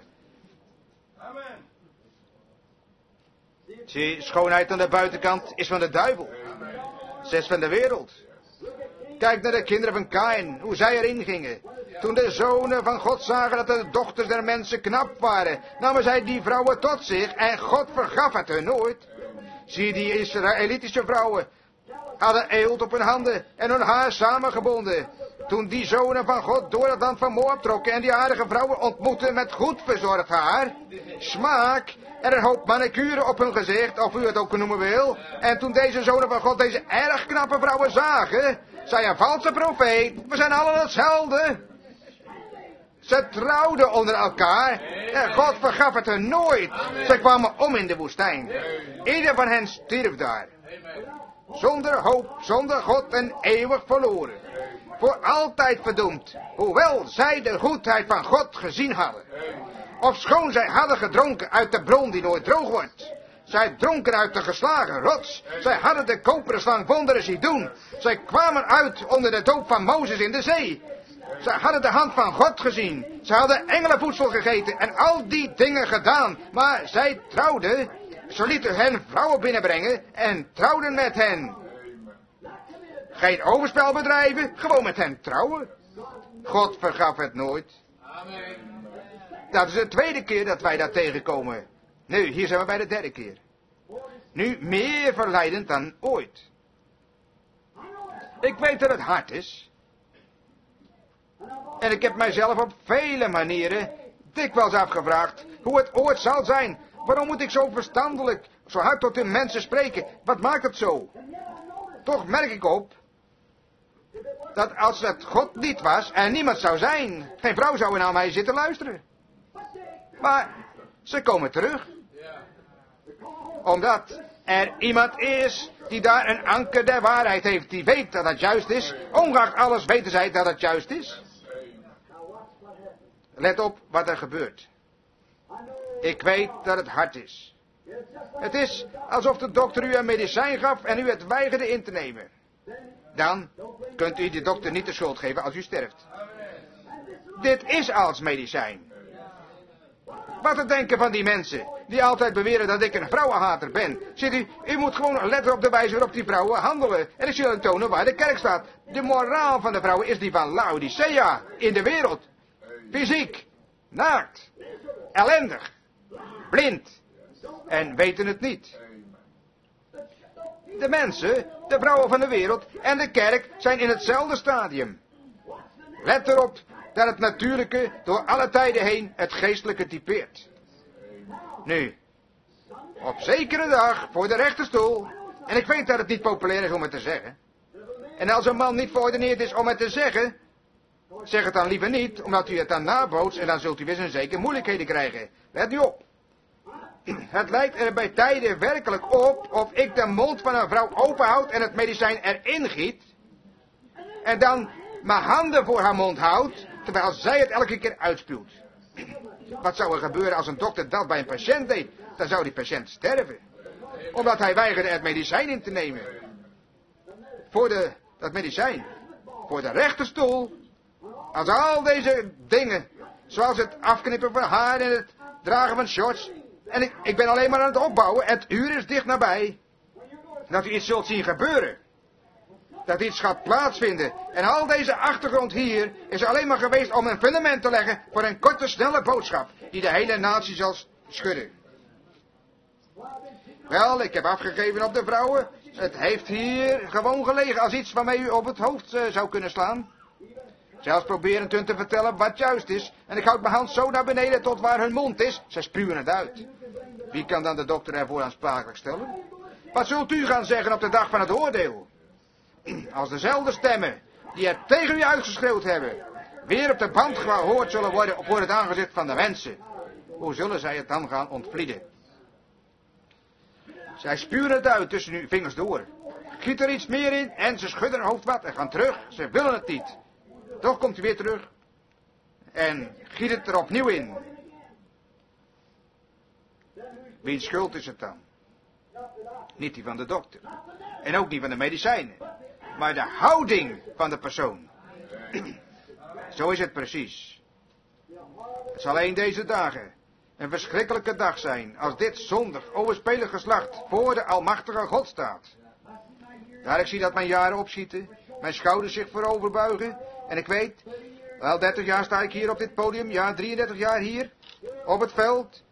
Zie, schoonheid aan de buitenkant is van de duivel. Ze is van de wereld. Kijk naar de kinderen van Kaïn, hoe zij erin gingen. Toen de zonen van God zagen dat de dochters der mensen knap waren, namen zij die vrouwen tot zich en God vergaf het hun nooit. Zie die Israëlitische vrouwen hadden eelt op hun handen en hun haar samengebonden. Toen die zonen van God door het land van Moab trokken en die aardige vrouwen ontmoetten met goed verzorgd haar, smaak en een hoop manicure op hun gezicht, of u het ook noemen wil. En toen deze zonen van God deze erg knappe vrouwen zagen, zei een valse profeet, we zijn allen hetzelfde. Ze trouwden onder elkaar en God vergaf het hun nooit. Ze kwamen om in de woestijn. Ieder van hen stierf daar. Zonder hoop, zonder God en eeuwig verloren. Voor altijd verdoemd, hoewel zij de goedheid van God gezien hadden. Ofschoon zij hadden gedronken uit de bron die nooit droog wordt. Zij dronken uit de geslagen rots. Zij hadden de koperen slang wonderen zien doen. Zij kwamen uit onder de doop van Mozes in de zee. Zij hadden de hand van God gezien. Zij hadden engelenvoedsel gegeten en al die dingen gedaan. Maar zij trouwden. Ze lieten hen vrouwen binnenbrengen en trouwden met hen. Geen overspel bedrijven, gewoon met hen trouwen. God vergaf het nooit. Dat is de tweede keer dat wij dat tegenkomen. Nu, hier zijn we bij de derde keer. Nu meer verleidend dan ooit. Ik weet dat het hard is. En ik heb mijzelf op vele manieren dikwijls afgevraagd hoe het ooit zal zijn. Waarom moet ik zo verstandelijk, zo hard tot de mensen spreken? Wat maakt het zo? Toch merk ik op dat als het God niet was en niemand zou zijn, geen vrouw zou naar mij zitten luisteren. Maar ze komen terug. Omdat er iemand is die daar een anker der waarheid heeft, die weet dat het juist is. Ongeacht alles weten zij dat het juist is. Let op wat er gebeurt. Ik weet dat het hard is. Het is alsof de dokter u een medicijn gaf en u het weigerde in te nemen. Dan kunt u de dokter niet de schuld geven als u sterft. Dit is als medicijn. Wat te denken van die mensen die altijd beweren dat ik een vrouwenhater ben. Ziet u, u moet gewoon letten op de wijze waarop die vrouwen handelen. En ik zal u tonen waar de kerk staat. De moraal van de vrouwen is die van Laodicea in de wereld. Fysiek, naakt, ellendig, blind en weten het niet. De mensen, de vrouwen van de wereld en de kerk zijn in hetzelfde stadium. Let erop dat het natuurlijke door alle tijden heen het geestelijke typeert. Nu, op zekere dag voor de rechterstoel, en ik weet dat het niet populair is om het te zeggen, en als een man niet verordeneerd is om het te zeggen, zeg het dan liever niet, omdat u het dan nabootst en dan zult u weer zijn zeker moeilijkheden krijgen. Let nu op. Het lijkt er bij tijden werkelijk op of ik de mond van een vrouw openhoud en het medicijn erin giet, en dan mijn handen voor haar mond houdt, terwijl zij het elke keer uitspuwt. Wat zou er gebeuren als een dokter dat bij een patiënt deed? Dan zou die patiënt sterven. Omdat hij weigerde het medicijn in te nemen. Voor de, dat medicijn. Voor de rechterstoel. Als al deze dingen. Zoals het afknippen van haar en het dragen van shorts. En ik, ik ben alleen maar aan het opbouwen. Het uur is dicht nabij. Dat u iets zult zien gebeuren. Dat iets gaat plaatsvinden. En al deze achtergrond hier is alleen maar geweest om een fundament te leggen voor een korte, snelle boodschap die de hele natie zal schudden. Wel, ik heb afgegeven op de vrouwen. Het heeft hier gewoon gelegen als iets waarmee u op het hoofd uh, zou kunnen slaan. Zelfs proberen hun te vertellen wat juist is. En ik houd mijn hand zo naar beneden tot waar hun mond is. Ze spuwen het uit. Wie kan dan de dokter ervoor aansprakelijk stellen? Wat zult u gaan zeggen op de dag van het oordeel? Als dezelfde stemmen die het tegen u uitgeschreeuwd hebben, weer op de band gehoord zullen worden voor het aangezicht van de mensen. Hoe zullen zij het dan gaan ontvlieden? Zij spuwen het uit tussen uw vingers door. Giet er iets meer in en ze schudden hun hoofd wat en gaan terug. Ze willen het niet. Toch komt u weer terug. En giet het er opnieuw in. Wiens schuld is het dan? Niet die van de dokter. En ook niet van de medicijnen. Maar de houding van de persoon. Zo is het precies. Het zal een deze dagen een verschrikkelijke dag zijn als dit zondig, overspelig geslacht voor de almachtige God staat. Daar ik zie dat mijn jaren opschieten, mijn schouders zich voorover buigen. En ik weet, wel dertig jaar sta ik hier op dit podium, ja drieëndertig jaar hier, op het veld.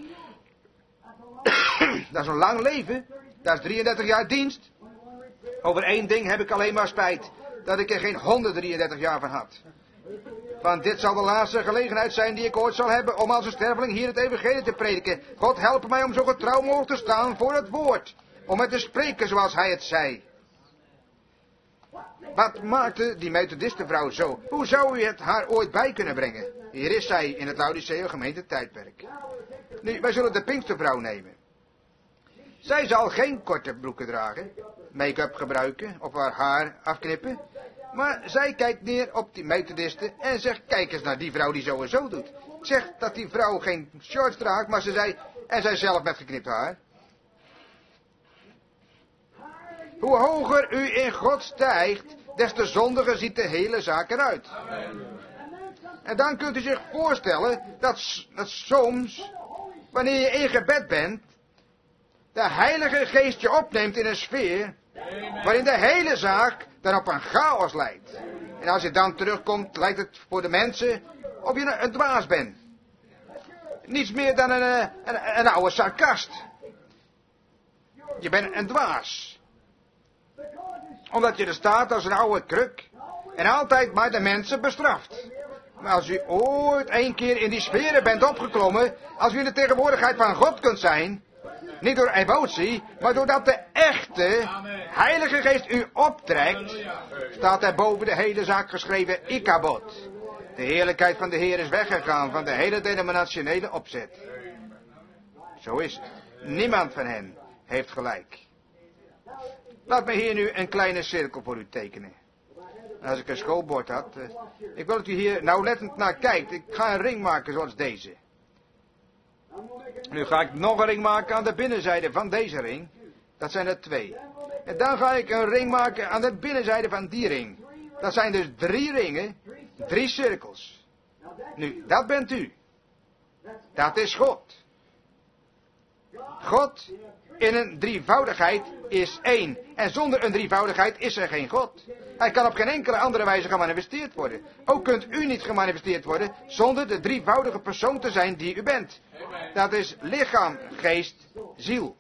Dat is een lang leven, dat is drieëndertig jaar dienst. Over één ding heb ik alleen maar spijt, dat ik er geen honderddrieëndertig jaar van had. Want dit zal de laatste gelegenheid zijn die ik ooit zal hebben om als een sterveling hier het evangelie te prediken. God help mij om zo getrouw mogelijk te staan voor het woord. Om het te spreken zoals hij het zei. Wat maakte die methodistenvrouw zo? Hoe zou u het haar ooit bij kunnen brengen? Hier is zij in het Laodicea gemeente tijdperk. Nu, wij zullen de Pinkstervrouw nemen. Zij zal geen korte broeken dragen, make-up gebruiken of haar haar afknippen. Maar zij kijkt neer op die methodisten en zegt, kijk eens naar die vrouw die zo en zo doet. Ik zeg dat die vrouw geen shorts draagt, maar ze zei, en zij zelf met geknipt haar. Hoe hoger u in God stijgt, des te zondiger ziet de hele zaak eruit. En dan kunt u zich voorstellen dat, dat soms, wanneer je in gebed bent, de Heilige Geest je opneemt in een sfeer waarin de hele zaak dan op een chaos lijkt. En als je dan terugkomt, lijkt het voor de mensen of je een, een dwaas bent. Niets meer dan een, een, een oude sarcast. Je bent een dwaas. Omdat je er staat als een oude kruk en altijd maar de mensen bestraft. Maar als u ooit een keer in die sferen bent opgeklommen, als u in de tegenwoordigheid van God kunt zijn, niet door emotie, maar doordat de echte Heilige Geest u optrekt, staat er boven de hele zaak geschreven Ikabod. De heerlijkheid van de Heer is weggegaan van de hele denominationele opzet. Zo is het. Niemand van hen heeft gelijk. Laat me hier nu een kleine cirkel voor u tekenen. Als ik een schoolbord had. Uh, ik wil dat u hier nauwlettend naar kijkt. Ik ga een ring maken zoals deze. Nu ga ik nog een ring maken aan de binnenzijde van deze ring. Dat zijn er twee. En dan ga ik een ring maken aan de binnenzijde van die ring. Dat zijn dus drie ringen. Drie cirkels. Nu, dat bent u. Dat is God. God in een drievoudigheid is één. En zonder een drievoudigheid is er geen God. Hij kan op geen enkele andere wijze gemanifesteerd worden. Ook kunt u niet gemanifesteerd worden zonder de drievoudige persoon te zijn die u bent. Dat is lichaam, geest, ziel.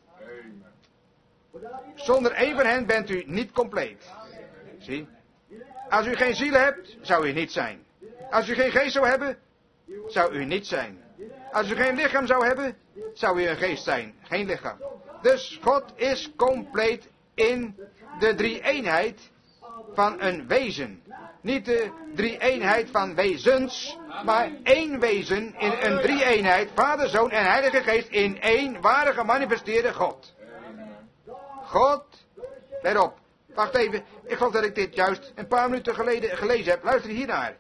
Zonder één van hen bent u niet compleet. Zie? Als u geen ziel hebt, zou u niet zijn. Als u geen geest zou hebben, zou u niet zijn. Als u geen lichaam zou hebben, zou u een geest zijn, geen lichaam. Dus God is compleet in de drie-eenheid van een wezen. Niet de drie-eenheid van wezens, maar één wezen in een drie-eenheid, Vader, Zoon en Heilige Geest in één ware gemanifesteerde God. God, let op, wacht even, ik geloof dat ik dit juist een paar minuten geleden gelezen heb. Luister hiernaar.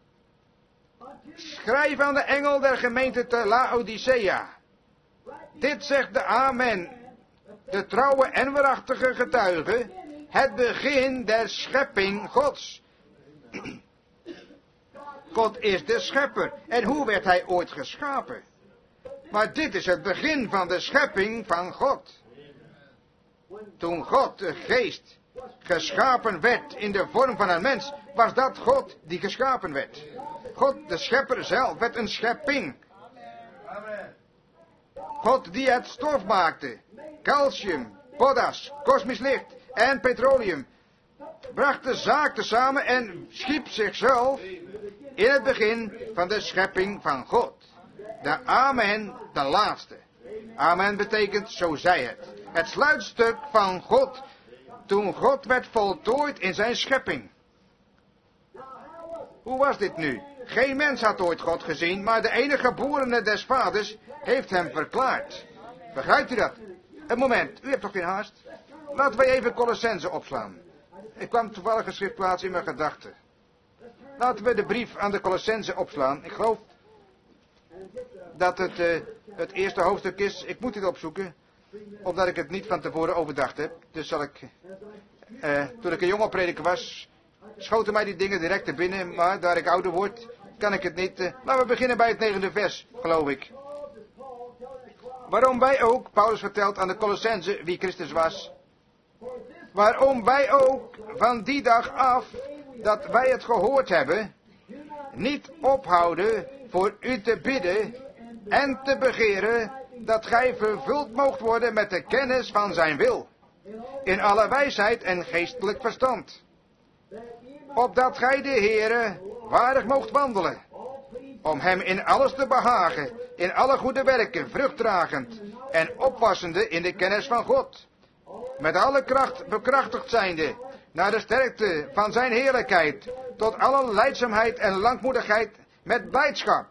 Schrijf aan de engel der gemeente te Laodicea. Dit zegt de Amen, de trouwe en waarachtige getuige, het begin der schepping Gods. God is de schepper. En hoe werd hij ooit geschapen? Maar dit is het begin van de schepping van God. Toen God, de geest, geschapen werd in de vorm van een mens, was dat God die geschapen werd. God, de schepper zelf, werd een schepping. God die het stof maakte, calcium, potas, kosmisch licht en petroleum, bracht de zaak tezamen en schiep zichzelf in het begin van de schepping van God. De Amen, de laatste. Amen betekent, zo zij het. Het sluitstuk van God, toen God werd voltooid in zijn schepping. Hoe was dit nu? Geen mens had ooit God gezien, maar de enige geborene des vaders heeft hem verklaard. Begrijpt u dat? Een moment, u hebt toch geen haast? Laten wij even Colossense opslaan. Ik kwam toevallig een schriftplaats in mijn gedachten. Laten we de brief aan de Colossense opslaan. Ik geloof dat het uh, het eerste hoofdstuk is. Ik moet dit opzoeken, omdat ik het niet van tevoren overdacht heb. Dus zal ik, uh, toen ik een jonge prediker was, schoten mij die dingen direct te binnen, maar daar ik ouder word, kan ik het niet. Uh, laten we beginnen bij het negende vers, geloof ik. Waarom wij ook, Paulus vertelt aan de Colossense wie Christus was. Waarom wij ook van die dag af, dat wij het gehoord hebben, niet ophouden voor u te bidden en te begeren dat gij vervuld moogt worden met de kennis van zijn wil, in alle wijsheid en geestelijk verstand, opdat gij de Heere waardig moogt wandelen, om hem in alles te behagen, in alle goede werken vruchtdragend en opwassende in de kennis van God, met alle kracht bekrachtigd zijnde, naar de sterkte van zijn heerlijkheid, tot alle lijdzaamheid en langmoedigheid met blijdschap.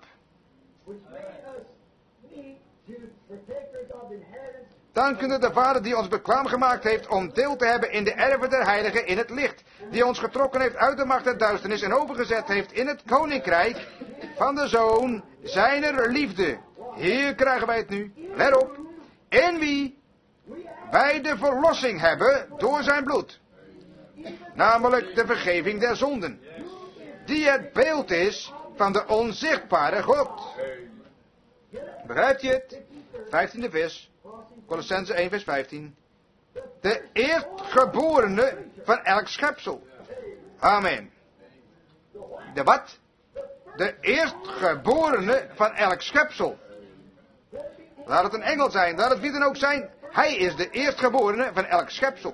Dankende de Vader die ons bekwaam gemaakt heeft om deel te hebben in de erven der heiligen in het licht, die ons getrokken heeft uit de macht der duisternis en overgezet heeft in het koninkrijk van de Zoon zijner liefde. Hier krijgen wij het nu, let op, in wie wij de verlossing hebben door zijn bloed, namelijk de vergeving der zonden, die het beeld is van de onzichtbare God. Begrijpt je het? Vijftiende vers, Colossense één vers vijftien. De eerstgeborene van elk schepsel. Amen. De wat? De eerstgeborene van elk schepsel. Laat het een engel zijn, laat het wie dan ook zijn. Hij is de eerstgeborene van elk schepsel.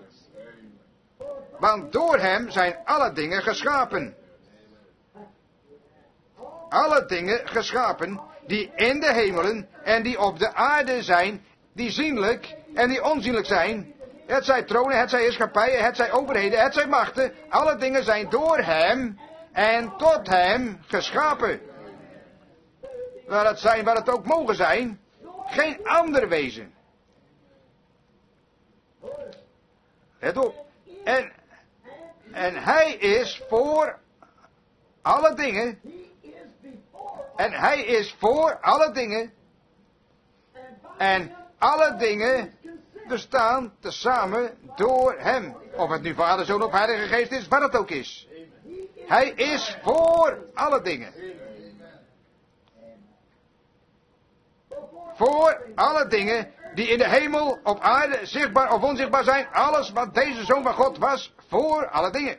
Want door hem zijn alle dingen geschapen. alle dingen geschapen die in de hemelen en die op de aarde zijn, die zienlijk en die onzienlijk zijn. Het zij tronen, het zij heerschappijen, het zij overheden, het zij machten. Alle dingen zijn door hem en tot hem geschapen. Waar het zijn, waar het ook mogen zijn. Geen ander wezen. Let op. En, en hij is voor alle dingen. En hij is voor alle dingen. En alle dingen bestaan tezamen door hem. Of het nu Vader, Zoon of Heilige Geest is, wat het ook is. Hij is voor alle dingen. Voor alle dingen die in de hemel, op aarde, zichtbaar of onzichtbaar zijn. Alles wat deze Zoon van God was, voor alle dingen.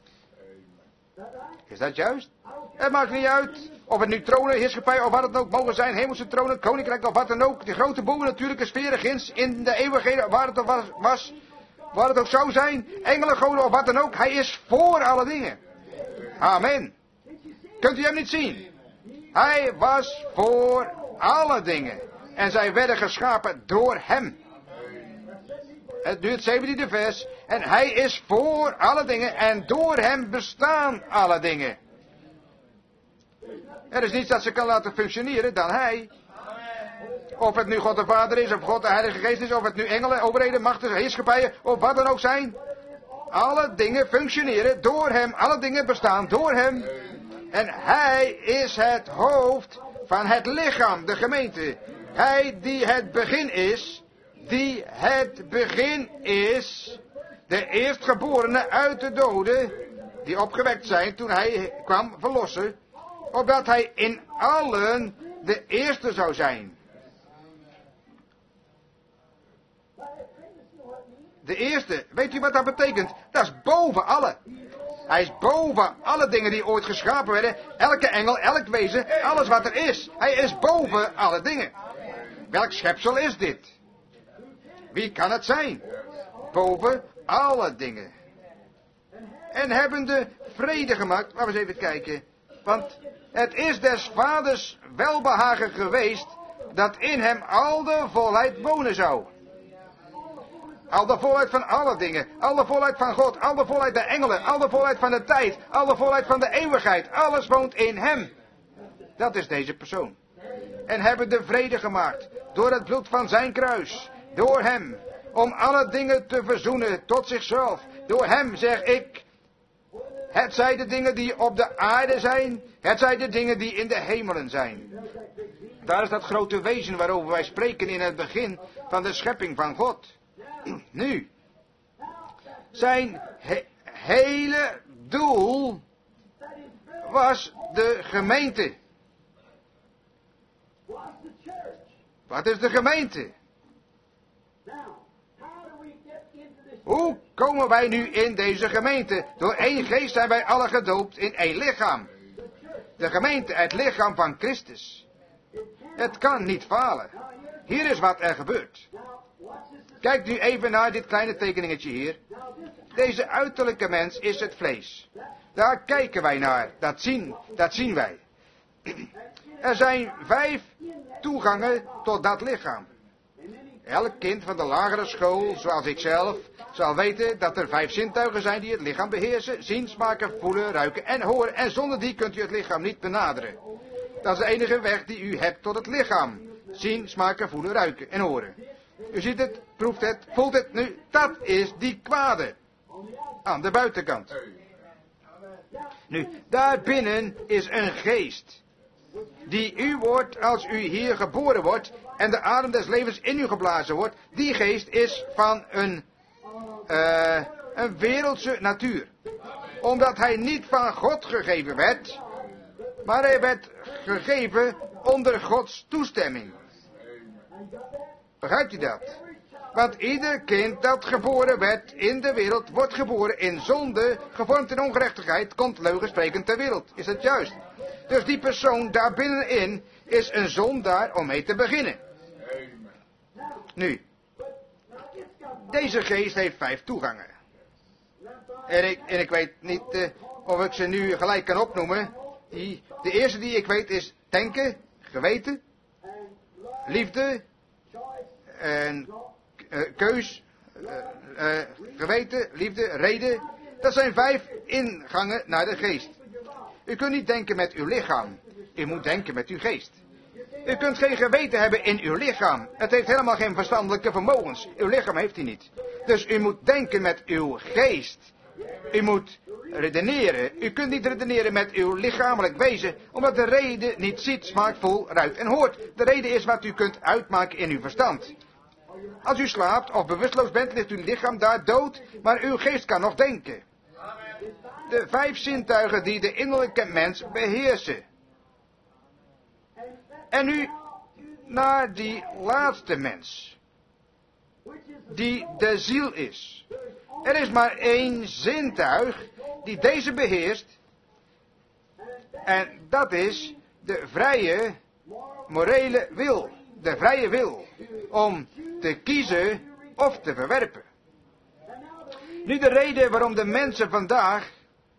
Is dat juist? Het maakt niet uit of het nu tronen, heerschappij of wat het ook mogen zijn. Hemelse tronen, koninkrijk of wat dan ook. De grote bovennatuurlijke sferen ginds in de eeuwigheden, waar het ook was, was. Waar het ook zou zijn. Engelen, goden of wat dan ook. Hij is voor alle dingen. Amen. Kunt u hem niet zien? Hij was voor alle dingen. En zij werden geschapen door hem. Het nu het zeventiende vers. En hij is voor alle dingen. En door hem bestaan alle dingen. Er is niets dat ze kan laten functioneren dan hij. Of het nu God de Vader is, of God de Heilige Geest is, of het nu engelen, overheden, machten, heerschappijen, of wat dan ook zijn. Alle dingen functioneren door hem. Alle dingen bestaan door hem. En hij is het hoofd van het lichaam, de gemeente. Hij die het begin is, die het begin is, de eerstgeborene uit de doden, die opgewekt zijn toen hij kwam verlossen, opdat hij in allen de eerste zou zijn. De eerste, weet u wat dat betekent? Dat is boven alle. Hij is boven alle dingen die ooit geschapen werden. Elke engel, elk wezen, alles wat er is. Hij is boven alle dingen. Welk schepsel is dit? Wie kan het zijn? Boven alle dingen. En hebben de vrede gemaakt. Laten we eens even kijken. Want het is des vaders welbehagen geweest dat in hem al de volheid wonen zou. Al de volheid van alle dingen. Al de volheid van God. Al de volheid der engelen. Al de volheid van de tijd. Al de volheid van de eeuwigheid. Alles woont in hem. Dat is deze persoon. En hebben de vrede gemaakt. Door het bloed van zijn kruis. Door hem. Om alle dingen te verzoenen tot zichzelf. Door hem zeg ik. Het zij de dingen die op de aarde zijn. Het zij de dingen die in de hemelen zijn. Daar is dat grote wezen waarover wij spreken in het begin van de schepping van God. Nu, zijn he- hele doel was de gemeente. Wat is de gemeente? Hoe komen wij nu in deze gemeente? Door één geest zijn wij alle gedoopt in één lichaam. De gemeente, het lichaam van Christus. Het kan niet falen. Hier is wat er gebeurt. Kijk nu even naar dit kleine tekeningetje hier. Deze uiterlijke mens is het vlees. Daar kijken wij naar. Dat zien, dat zien wij. Er zijn vijf toegangen tot dat lichaam. Elk kind van de lagere school, zoals ik zelf, zal weten dat er vijf zintuigen zijn die het lichaam beheersen. Zien, smaken, voelen, ruiken en horen. En zonder die kunt u het lichaam niet benaderen. Dat is de enige weg die u hebt tot het lichaam. Zien, smaken, voelen, ruiken en horen. U ziet het, proeft het, voelt het nu. Dat is die kwade. Aan de buitenkant. Nu, daarbinnen is een geest. Die u wordt als u hier geboren wordt. En de adem des levens in u geblazen wordt. Die geest is van een, uh, een wereldse natuur. Omdat hij niet van God gegeven werd. Maar hij werd gegeven onder Gods toestemming. Begrijpt u dat? Want ieder kind dat geboren werd in de wereld, wordt geboren in zonde, gevormd in ongerechtigheid, komt leugensprekend ter wereld. Is dat juist? Dus die persoon daar binnenin is een zondaar om mee te beginnen. Nu, deze geest heeft vijf toegangen. En ik, en ik weet niet uh, of ik ze nu gelijk kan opnoemen, Die, de eerste die ik weet is denken, geweten, liefde, en uh, keus, uh, uh, geweten, liefde, reden. Dat zijn vijf ingangen naar de geest. U kunt niet denken met uw lichaam. U moet denken met uw geest. U kunt geen geweten hebben in uw lichaam. Het heeft helemaal geen verstandelijke vermogens. Uw lichaam heeft die niet. Dus u moet denken met uw geest. U moet redeneren. U kunt niet redeneren met uw lichamelijk wezen, omdat de reden niet ziet, smaakt, voelt, ruikt en hoort. De reden is wat u kunt uitmaken in uw verstand. Als u slaapt of bewusteloos bent, ligt uw lichaam daar dood, maar uw geest kan nog denken. De vijf zintuigen die de innerlijke mens beheersen. En nu naar die laatste mens, die de ziel is. Er is maar één zintuig die deze beheerst, en dat is de vrije morele wil. De vrije wil om te kiezen of te verwerpen. Nu de reden waarom de mensen vandaag,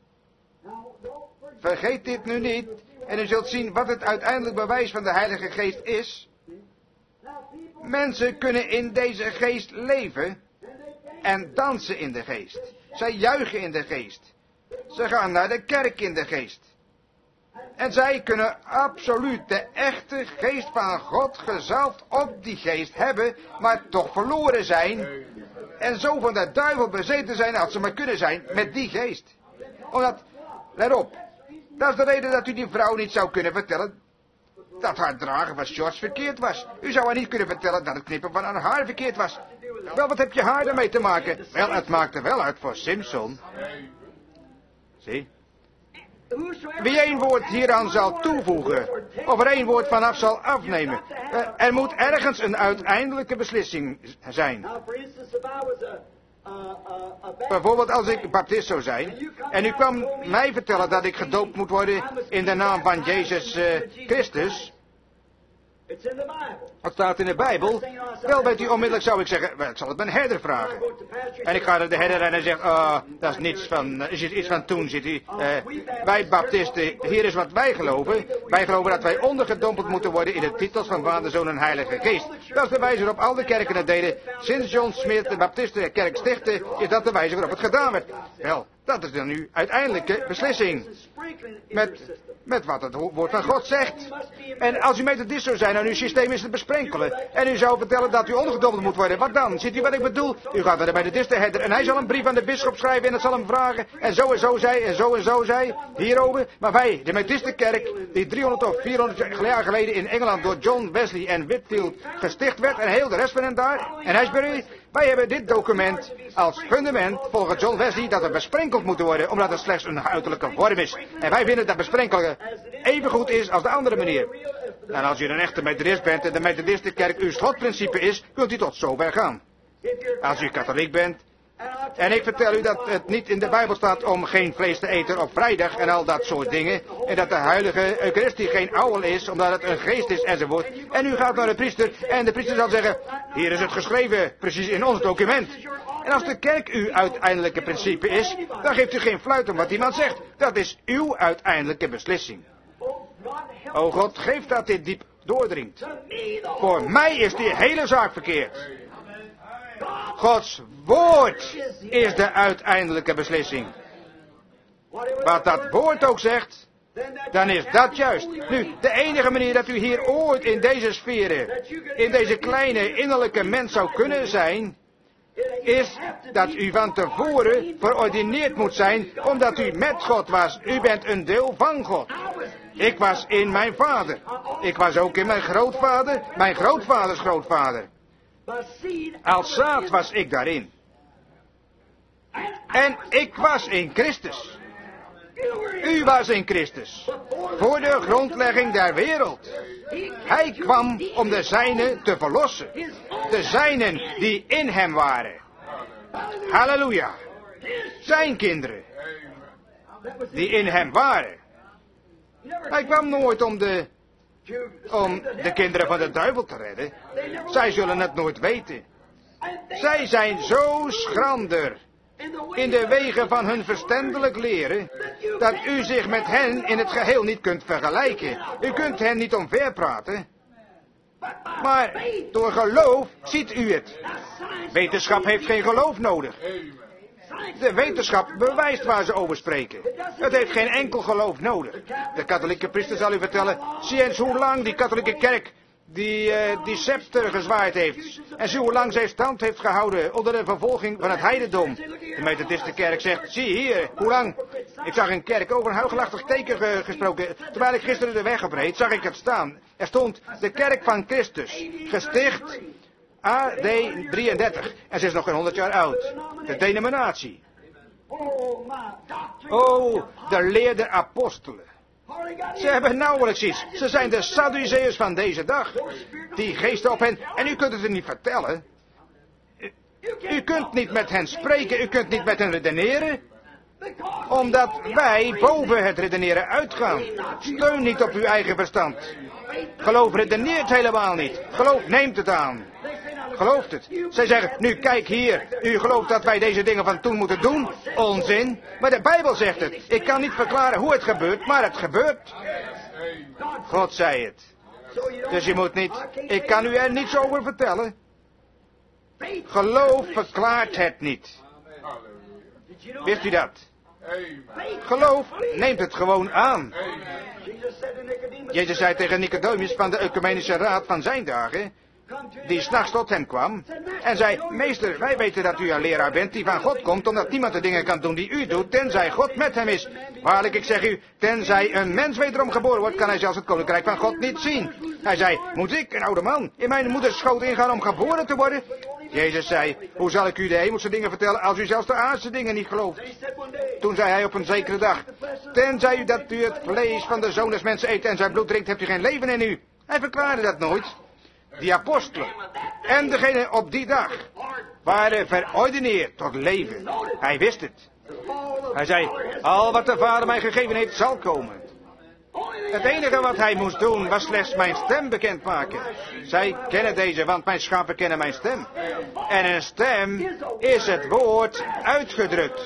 vergeet dit nu niet, en u zult zien wat het uiteindelijk bewijs van de Heilige Geest is. Mensen kunnen in deze geest leven en dansen in de geest. Zij juichen in de geest. Ze gaan naar de kerk in de geest. En zij kunnen absoluut de echte geest van God gezalfd op die geest hebben, maar toch verloren zijn. En zo van de duivel bezeten zijn als ze maar kunnen zijn met die geest. Omdat, let op, dat is de reden dat u die vrouw niet zou kunnen vertellen dat haar dragen van shorts verkeerd was. U zou haar niet kunnen vertellen dat het knippen van haar haar verkeerd was. Wel, wat heb je haar daarmee te maken? Wel, het maakt er wel uit voor Simpson. Zie? Wie één woord hieraan zal toevoegen, of er één woord vanaf zal afnemen, er moet ergens een uiteindelijke beslissing zijn. Bijvoorbeeld als ik baptist zou zijn, en u kwam mij vertellen dat ik gedoopt moet worden in de naam van Jezus uh, Christus. Wat staat in de Bijbel? Wel, weet u, onmiddellijk zou ik zeggen, wel, ik zal het mijn herder vragen. En ik ga naar de herder en hij zegt, ah, oh, dat is niets van, is iets van toen, zit hij. Uh, wij baptisten, hier is wat wij geloven. Wij geloven dat wij ondergedompeld moeten worden in de titels van Vader, Zoon en Heilige Geest. Dat is de wijze waarop al de kerken het deden. Sinds John Smith de baptistenkerk stichtte, is dat de wijze waarop het gedaan werd. Wel, dat is dan nu uiteindelijke beslissing. Met, met wat het woord van God zegt. En als u methodist zou zijn en uw systeem is te besprenkelen, en u zou vertellen dat u ondergedompeld moet worden, wat dan? Ziet u wat ik bedoel? U gaat naar de methodistenherder en hij zal een brief aan de bisschop schrijven en het zal hem vragen, en zo en zo zei, en zo en zo zei, hierover. Maar wij, de methodistenkerk, die driehonderd of vierhonderd jaar geleden in Engeland door John Wesley en Whitfield gesticht werd, en heel de rest van hen daar, en Ashbury, wij hebben dit document als fundament, volgens John Wesley, dat er besprenkeld moet worden, omdat het slechts een uiterlijke vorm is. En wij vinden dat besprenkelen even goed is als de andere manier. En als u een echte methodist bent en de methodistenkerk uw slotprincipe is, kunt u tot zover gaan. Als u katholiek bent, en ik vertel u dat het niet in de Bijbel staat om geen vlees te eten op vrijdag en al dat soort dingen, en dat de heilige Eucharistie geen ouwel is, omdat het een geest is enzovoort. En u gaat naar de priester en de priester zal zeggen, hier is het geschreven, precies in ons document. En als de kerk uw uiteindelijke principe is, dan geeft u geen fluit om wat iemand zegt. Dat is uw uiteindelijke beslissing. O God, geef dat dit diep doordringt. Voor mij is die hele zaak verkeerd. Gods woord is de uiteindelijke beslissing. Wat dat woord ook zegt, dan is dat juist. Nu, de enige manier dat u hier ooit in deze sferen, in deze kleine innerlijke mens zou kunnen zijn, is dat u van tevoren verordineerd moet zijn, omdat u met God was. U bent een deel van God. Ik was in mijn vader. Ik was ook in mijn grootvader, mijn grootvaders grootvader. Als zaad was ik daarin. En ik was in Christus. U was in Christus. Voor de grondlegging der wereld. Hij kwam om de zijnen te verlossen. De zijnen die in hem waren. Halleluja. Zijn kinderen. Die in hem waren. Hij kwam nooit om de, om de kinderen van de duivel te redden. Zij zullen het nooit weten. Zij zijn zo schrander in de wegen van hun verstandelijk leren, dat u zich met hen in het geheel niet kunt vergelijken. U kunt hen niet omver praten. Maar door geloof ziet u het. Wetenschap heeft geen geloof nodig. De wetenschap bewijst waar ze over spreken. Het heeft geen enkel geloof nodig. De katholieke priester zal u vertellen, zie eens hoe lang die katholieke kerk die, uh, die scepter gezwaaid heeft. En zie hoe lang zij stand heeft gehouden onder de vervolging van het heidendom. De Methodistenkerk zegt, zie hier, hoe lang. Ik zag een kerk over een huigelachtig teken ge gesproken. Terwijl ik gisteren de weg opreed, zag ik het staan. Er stond de kerk van Christus, gesticht A D drieëndertig. En ze is nog geen honderd jaar oud. De denominatie. Oh, de leer der apostelen. Ze hebben nauwelijks iets. Ze zijn de Sadduceërs van deze dag. Die geesten op hen. En u kunt het er niet vertellen. U, u kunt niet met hen spreken. U kunt niet met hen redeneren. Omdat wij boven het redeneren uitgaan. Steun niet op uw eigen verstand. Geloof redeneert helemaal niet. Geloof neemt het aan. Gelooft het. Zij zeggen, nu kijk hier, u gelooft dat wij deze dingen van toen moeten doen? Onzin. Maar de Bijbel zegt het. Ik kan niet verklaren hoe het gebeurt, maar het gebeurt. God zei het. Dus je moet niet, ik kan u er niets over vertellen. Geloof verklaart het niet. Wist u dat? Geloof neemt het gewoon aan. Jezus zei tegen Nicodemus van de Ecumenische Raad van zijn dagen, die 's nachts tot hem kwam en zei, meester, wij weten dat u een leraar bent die van God komt, omdat niemand de dingen kan doen die u doet, tenzij God met hem is. Waarlijk, ik zeg u, tenzij een mens wederom geboren wordt, kan hij zelfs het koninkrijk van God niet zien. Hij zei, moet ik, een oude man, in mijn moeders schoot ingaan om geboren te worden? Jezus zei, hoe zal ik u de hemelse dingen vertellen als u zelfs de aardse dingen niet gelooft? Toen zei hij op een zekere dag, tenzij u dat u het vlees van de Zoon des Mensen eet en zijn bloed drinkt, hebt u geen leven in u. Hij verklaarde dat nooit. Die apostelen en degene op die dag waren verordeneerd tot leven. Hij wist het. Hij zei, al wat de Vader mij gegeven heeft zal komen. Het enige wat hij moest doen was slechts mijn stem bekendmaken. Zij kennen deze, want mijn schapen kennen mijn stem. En een stem is het woord uitgedrukt.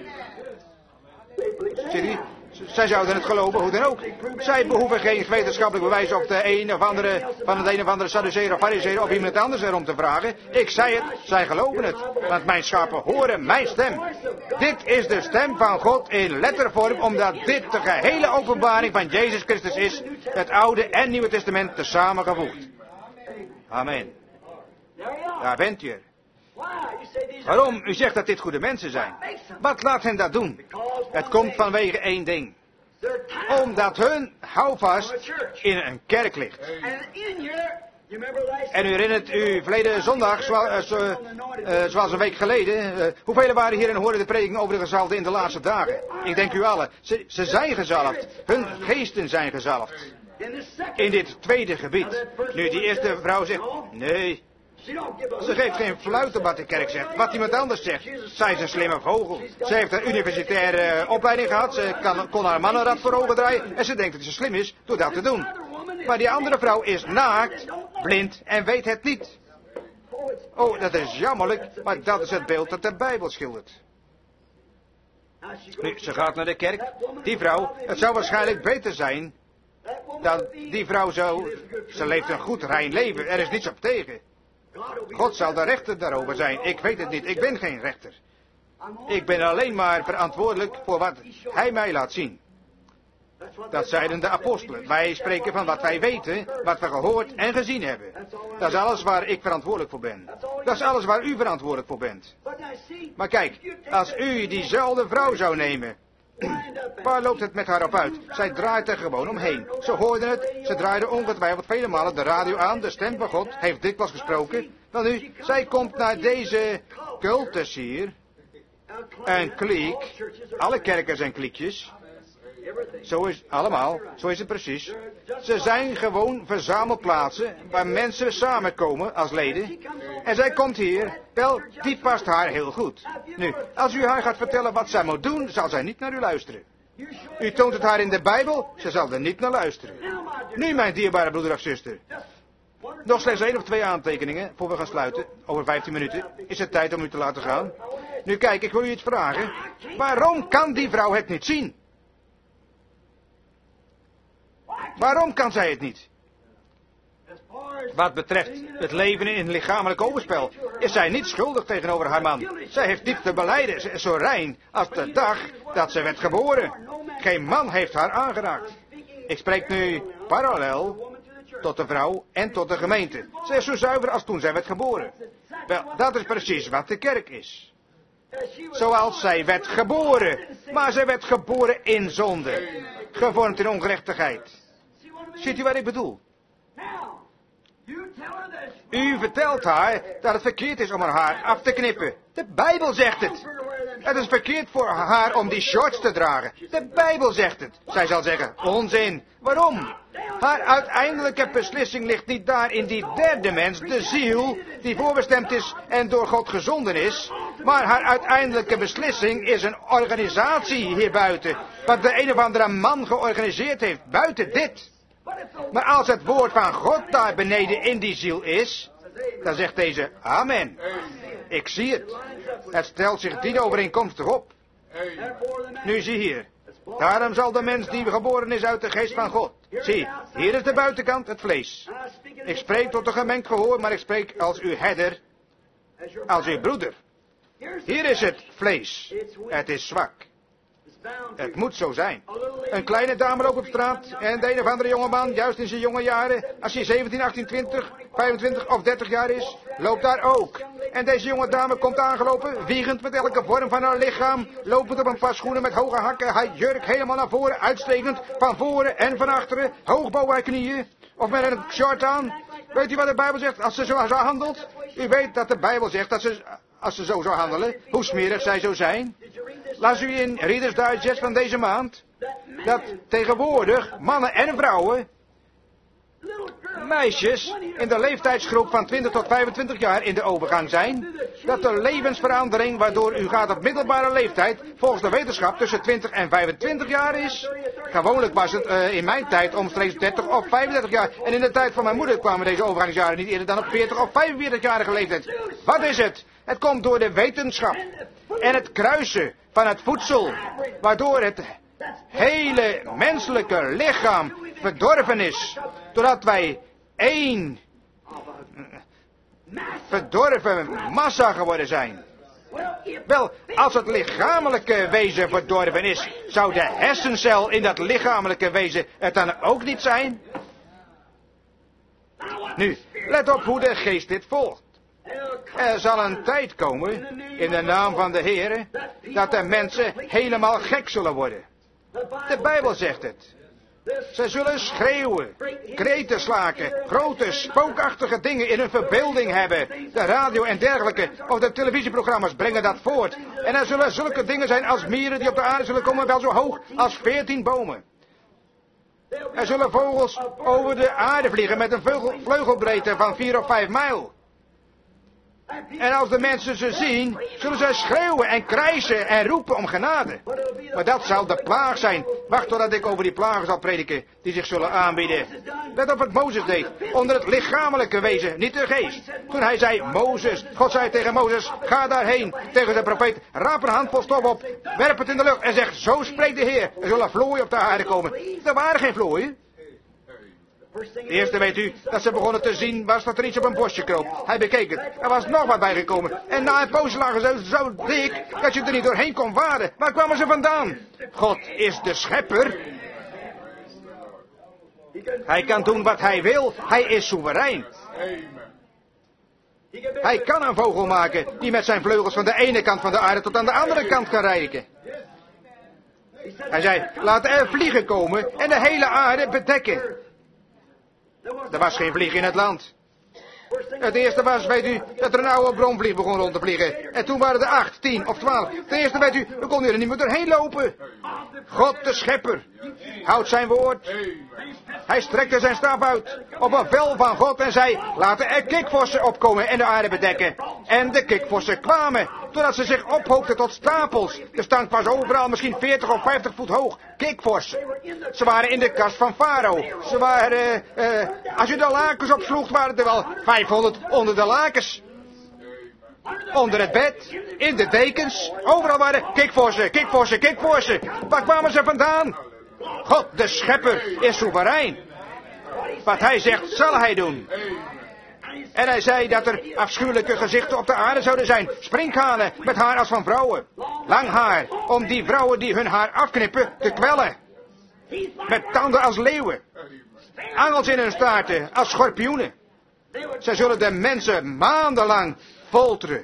Zie je? Zij zouden het geloven, hoe dan ook. Zij behoeven geen wetenschappelijk bewijs op de een of andere, van het een of andere Sadduceer of Farizeer of iemand anders erom te vragen. Ik zei het, zij geloven het. Want mijn schapen horen mijn stem. Dit is de stem van God in lettervorm, omdat dit de gehele openbaring van Jezus Christus is. Het Oude en Nieuwe Testament tezamen gevoegd. Amen. Daar bent u er. Waarom? U zegt dat dit goede mensen zijn. Wat laat hen dat doen? Het komt vanwege één ding. Omdat hun houvast in een kerk ligt. En u herinnert u verleden zondag, zoals, uh, uh, zoals een week geleden, uh, hoeveel waren hier en hoorden de prediking over de gezalfden in de laatste dagen? Ik denk u allen. Ze, ze zijn gezalfd. Hun geesten zijn gezalfd. In dit tweede gebied. Nu, die eerste vrouw zegt, nee. Ze geeft geen fluit op wat de kerk zegt. Wat iemand anders zegt. Zij is een slimme vogel. Ze heeft een universitaire uh, opleiding gehad. Ze kan, kon haar mannenrad voor ogen draaien. En ze denkt dat ze slim is door dat te doen. Maar die andere vrouw is naakt, blind en weet het niet. Oh, dat is jammerlijk. Maar dat is het beeld dat de Bijbel schildert. Nu, ze gaat naar de kerk. Die vrouw, het zou waarschijnlijk beter zijn. Dat die vrouw zo, ze leeft een goed rein leven. Er is niets op tegen. God zal de rechter daarover zijn. Ik weet het niet. Ik ben geen rechter. Ik ben alleen maar verantwoordelijk voor wat hij mij laat zien. Dat zeiden de apostelen. Wij spreken van wat wij weten, wat we gehoord en gezien hebben. Dat is alles waar ik verantwoordelijk voor ben. Dat is alles waar u verantwoordelijk voor bent. Maar kijk, als u diezelfde vrouw zou nemen, waar loopt het met haar op uit? Zij draait er gewoon omheen. Ze hoorden het, ze draaide ongetwijfeld vele malen de radio aan, de stem van God heeft dikwijls gesproken. Dan nu, zij komt naar deze cultus hier, een kliek, alle kerken zijn kliekjes. Zo is allemaal, zo is het precies. Ze zijn gewoon verzamelplaatsen waar mensen samenkomen als leden. En zij komt hier, wel, die past haar heel goed. Nu, als u haar gaat vertellen wat zij moet doen, zal zij niet naar u luisteren. U toont het haar in de Bijbel, ze zal er niet naar luisteren. Nu, mijn dierbare broeder of zuster. Nog slechts één of twee aantekeningen, voor we gaan sluiten. Over vijftien minuten is het tijd om u te laten gaan. Nu kijk, ik wil u iets vragen. Waarom kan die vrouw het niet zien? Waarom kan zij het niet? Wat betreft het leven in lichamelijk overspel is zij niet schuldig tegenover haar man. Zij heeft diep te belijden. Ze is zo rein als de dag dat ze werd geboren. Geen man heeft haar aangeraakt. Ik spreek nu parallel tot de vrouw en tot de gemeente. Ze is zo zuiver als toen zij werd geboren. Wel, dat is precies wat de kerk is. Zoals zij werd geboren. Maar zij werd geboren in zonde. Gevormd in ongerechtigheid. Ziet u wat ik bedoel? U vertelt haar dat het verkeerd is om haar haar af te knippen. De Bijbel zegt het. Het is verkeerd voor haar om die shorts te dragen. De Bijbel zegt het. Zij zal zeggen, onzin. Waarom? Haar uiteindelijke beslissing ligt niet daar in die derde mens, de ziel, die voorbestemd is en door God gezonden is. Maar haar uiteindelijke beslissing is een organisatie hier buiten. Wat de een of andere man georganiseerd heeft, buiten dit. Maar als het woord van God daar beneden in die ziel is, dan zegt deze amen. Ik zie het. Het stelt zich dienovereenkomstig op. Nu zie hier. Daarom zal de mens die geboren is uit de geest van God. Zie, hier is de buitenkant, het vlees. Ik spreek tot een gemengd gehoor, maar ik spreek als uw herder, als uw broeder. Hier is het vlees. Het is zwak. Het moet zo zijn. Een kleine dame loopt op straat en de een of andere jongeman, juist in zijn jonge jaren, als hij zeventien, achttien, twintig, vijfentwintig of dertig jaar is, loopt daar ook. En deze jonge dame komt aangelopen, wiegend met elke vorm van haar lichaam, lopend op een paar schoenen met hoge hakken, haar jurk helemaal naar voren, uitstekend, van voren en van achteren, hoog boven haar knieën, of met een short aan. Weet u wat de Bijbel zegt als ze zo handelt? U weet dat de Bijbel zegt dat ze, als ze zo zou handelen, hoe smerig zij zou zijn. Las u in Reader's Digest van deze maand dat tegenwoordig mannen en vrouwen, meisjes in de leeftijdsgroep van twintig tot vijfentwintig jaar in de overgang zijn, dat de levensverandering waardoor u gaat op middelbare leeftijd volgens de wetenschap tussen twintig en vijfentwintig jaar is. Gewoonlijk was het uh, in mijn tijd omstreeks dertig of vijfendertig jaar. En in de tijd van mijn moeder kwamen deze overgangsjaren niet eerder dan op veertig of vijfenveertig-jarige leeftijd. Wat is het? Het komt door de wetenschap en het kruisen van het voedsel, waardoor het hele menselijke lichaam verdorven is, doordat wij één verdorven massa geworden zijn. Wel, als het lichamelijke wezen verdorven is, zou de hersencel in dat lichamelijke wezen het dan ook niet zijn? Nu, let op hoe de geest dit volgt. Er zal een tijd komen, in de naam van de Heere, dat de mensen helemaal gek zullen worden. De Bijbel zegt het. Ze zullen schreeuwen, kreten slaken, grote spookachtige dingen in hun verbeelding hebben. De radio en dergelijke, of de televisieprogramma's brengen dat voort. En er zullen zulke dingen zijn als mieren die op de aarde zullen komen, wel zo hoog als veertien bomen. Er zullen vogels over de aarde vliegen met een vleugel, vleugelbreedte van vier of vijf mijl. En als de mensen ze zien, zullen ze schreeuwen en krijsen en roepen om genade. Maar dat zal de plaag zijn. Wacht totdat ik over die plagen zal prediken, die zich zullen aanbieden. Let op wat Mozes deed, onder het lichamelijke wezen, niet de geest. Toen hij zei, Mozes, God zei tegen Mozes, ga daarheen, tegen de profeet, raap een handvol stof op, werp het in de lucht en zeg, zo spreekt de Heer, er zullen vlooien op de aarde komen. Er waren geen vlooien. De eerste weet u, dat ze begonnen te zien, was dat er iets op een bosje kroop. Hij bekeek het. Er was nog wat bijgekomen. En na een poos lagen ze zo dik, dat je er niet doorheen kon varen. Waar kwamen ze vandaan? God is de schepper. Hij kan doen wat hij wil. Hij is soeverein. Hij kan een vogel maken die met zijn vleugels van de ene kant van de aarde tot aan de andere kant kan reiken. Hij zei, laat er vliegen komen en de hele aarde bedekken. Er was geen vlieg in het land. Het eerste was, weet u, dat er een oude bromvlieg begon rond te vliegen. En toen waren er acht, tien of twaalf. Ten eerste, weet u, we konden er niet meer doorheen lopen. God de schepper houdt zijn woord. Hij strekte zijn staf uit op een vel van God en zei, laten er kikvorsen opkomen en de aarde bedekken. En de kikvorsen kwamen, totdat ze zich ophoopten tot stapels. De stank was overal misschien veertig of vijftig voet hoog. Kikvorsen. Ze waren in de kast van Farao. Ze waren, uh, uh, als je de lakens opsloeg, waren er wel vijfhonderd onder de lakens. Onder het bed, in de dekens, overal waren kikvorsen, kikvorsen, kikvorsen. Waar kwamen ze vandaan? God, de schepper, is soeverein. Wat hij zegt, zal hij doen. En hij zei dat er afschuwelijke gezichten op de aarde zouden zijn. Sprinkhanen met haar als van vrouwen. Lang haar, om die vrouwen die hun haar afknippen te kwellen. Met tanden als leeuwen. Angels in hun staarten als schorpioenen. Zij zullen de mensen maandenlang folteren.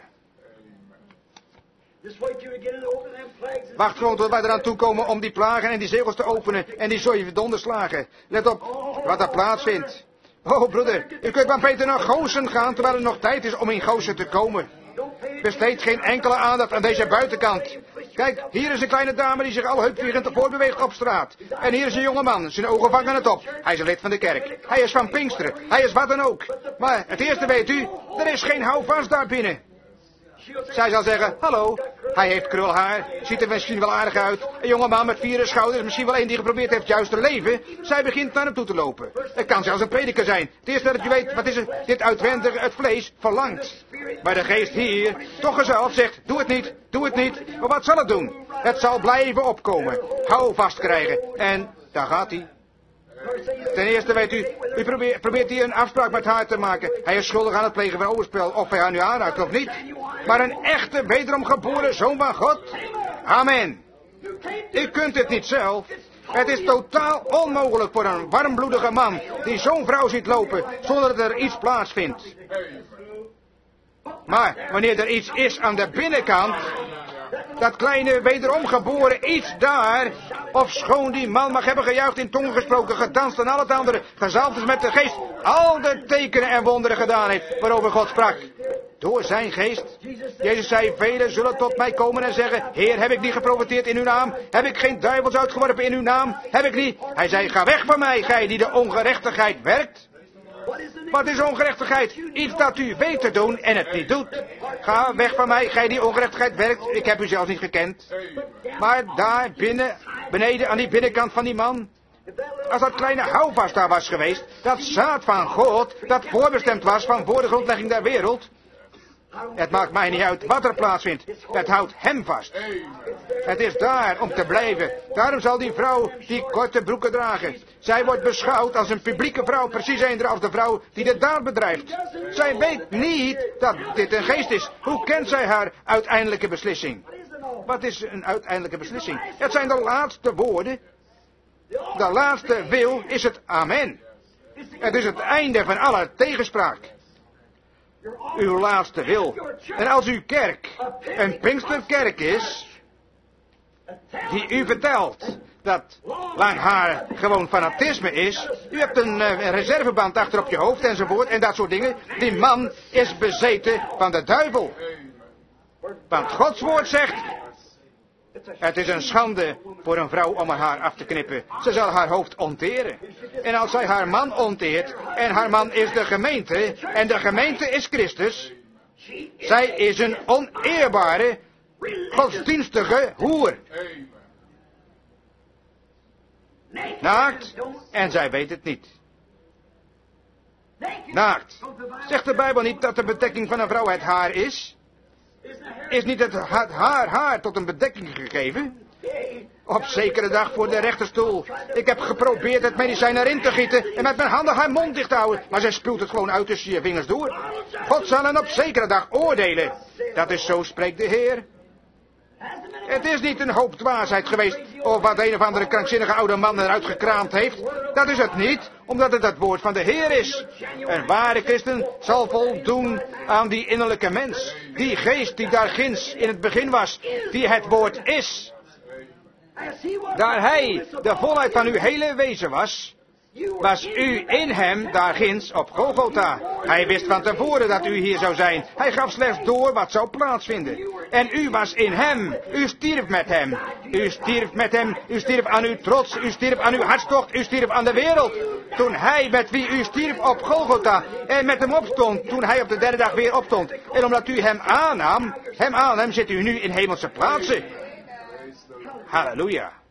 Wacht gewoon tot wij eraan toekomen om die plagen en die zegels te openen en die zeven donderslagen. Let op wat er plaatsvindt. Oh broeder, u kunt maar beter naar Gozen gaan terwijl er nog tijd is om in Gozen te komen. Besteed geen enkele aandacht aan deze buitenkant. Kijk, hier is een kleine dame die zich al heupvliegend voortbeweegt op straat. En hier is een jonge man, zijn ogen vangen het op. Hij is een lid van de kerk. Hij is van Pinksteren. Hij is wat dan ook. Maar het eerste weet u, er is geen houvast daar binnen. Zij zal zeggen, hallo, hij heeft krulhaar, ziet er misschien wel aardig uit. Een jonge man met vier schouders, misschien wel een die geprobeerd heeft juist te leven. Zij begint naar hem toe te lopen. Het kan zelfs een prediker zijn. Het eerste dat je weet, wat is het? Dit uitwendige, het vlees, verlangt. Maar de geest hier, toch gezeld, zegt, doe het niet, doe het niet. Maar wat zal het doen? Het zal blijven opkomen. Hou vast krijgen. En daar gaat hij. Ten eerste weet u, u probeert, probeert hier een afspraak met haar te maken. Hij is schuldig aan het plegen van overspel, of hij haar nu aanraakt of niet. Maar een echte, wederom geboren zoon van God. Amen. U kunt het niet zelf. Het is totaal onmogelijk voor een warmbloedige man die zo'n vrouw ziet lopen zonder dat er iets plaatsvindt. Maar wanneer er iets is aan de binnenkant, dat kleine wederom geboren iets daar, of schoon die man mag hebben gejuicht, in tongen gesproken, gedanst en al het andere, gezalfd is met de geest, al de tekenen en wonderen gedaan heeft waarover God sprak. Door zijn geest. Jezus zei, velen zullen tot mij komen en zeggen, Heer, heb ik niet geprofeteerd in uw naam? Heb ik geen duivels uitgeworpen in uw naam? Heb ik niet? Hij zei, ga weg van mij, gij die de ongerechtigheid werkt. Wat is ongerechtigheid? Iets dat u weet te doen en het niet doet. Ga weg van mij, gij die ongerechtigheid werkt. Ik heb u zelfs niet gekend. Maar daar binnen, beneden aan die binnenkant van die man, als dat kleine houvast daar was geweest, dat zaad van God, dat voorbestemd was van voor de grondlegging der wereld. Het maakt mij niet uit wat er plaatsvindt. Het houdt hem vast. Het is daar om te blijven. Daarom zal die vrouw die korte broeken dragen. Zij wordt beschouwd als een publieke vrouw, precies eender als de vrouw die de daad bedrijft. Zij weet niet dat dit een geest is. Hoe kent zij haar uiteindelijke beslissing? Wat is een uiteindelijke beslissing? Het zijn de laatste woorden. De laatste wil is het amen. Het is het einde van alle tegenspraak. Uw laatste wil. En als uw kerk een Pinksterkerk is, die u vertelt dat lang haar gewoon fanatisme is, u hebt een, uh, een reserveband achter op je hoofd enzovoort en dat soort dingen, die man is bezeten van de duivel. Want Gods woord zegt, het is een schande voor een vrouw om haar haar af te knippen. Ze zal haar hoofd onteren. En als zij haar man onteert, en haar man is de gemeente, en de gemeente is Christus, zij is een oneerbare, godsdienstige hoer. Naakt, en zij weet het niet. Naakt. Zegt de Bijbel niet dat de bedekking van een vrouw het haar is? Is niet het haar haar tot een bedekking gegeven? Op zekere dag voor de rechterstoel. Ik heb geprobeerd het medicijn erin te gieten en met mijn handen haar mond dicht te houden, maar zij spuwt het gewoon uit tussen je vingers door. God zal hen op zekere dag oordelen. Dat is zo, spreekt de Heer. Het is niet een hoop dwaasheid geweest, of wat een of andere krankzinnige oude man eruit gekraamd heeft. Dat is het niet, omdat het het woord van de Heer is. Een ware christen zal voldoen aan die innerlijke mens. Die geest die daar ginds in het begin was, die het woord is. Daar hij de volheid van uw hele wezen was, was u in hem daar ginds op Golgotha. Hij wist van tevoren dat u hier zou zijn. Hij gaf slechts door wat zou plaatsvinden. En u was in hem. U stierf met hem. U stierf met hem. U stierf aan uw trots. U stierf aan uw hartstocht. U stierf aan de wereld. Toen hij met wie u stierf op Golgotha en met hem opstond, toen hij op de derde dag weer opstond. En omdat u hem aannam, hem aannam, zit u nu in hemelse plaatsen. Halleluja.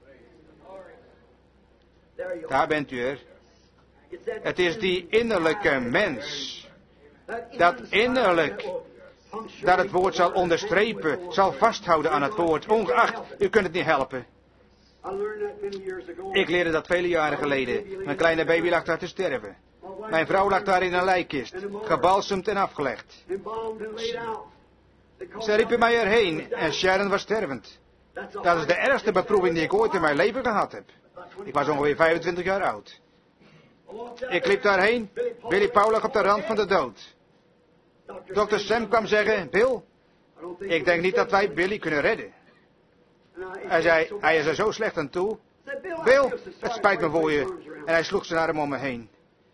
Daar bent u er. Het is die innerlijke mens. Dat innerlijk. Dat het woord zal onderstrepen. Zal vasthouden aan het woord. Ongeacht, u kunt het niet helpen. Ik leerde dat vele jaren geleden. Mijn kleine baby lag daar te sterven. Mijn vrouw lag daar in een lijkkist, gebalsemd en afgelegd. Ze riepen mij erheen en Sharon was stervend. Dat is de ergste beproeving die ik ooit in mijn leven gehad heb. Ik was ongeveer vijfentwintig jaar oud. Ik liep daarheen, Billy Paul lag op de rand van de dood. dokter Sam kwam zeggen, Bill, ik denk niet dat wij Billy kunnen redden. Hij zei, hij is er zo slecht aan toe. Bill, het spijt me voor je. En hij sloeg zijn arm om me heen.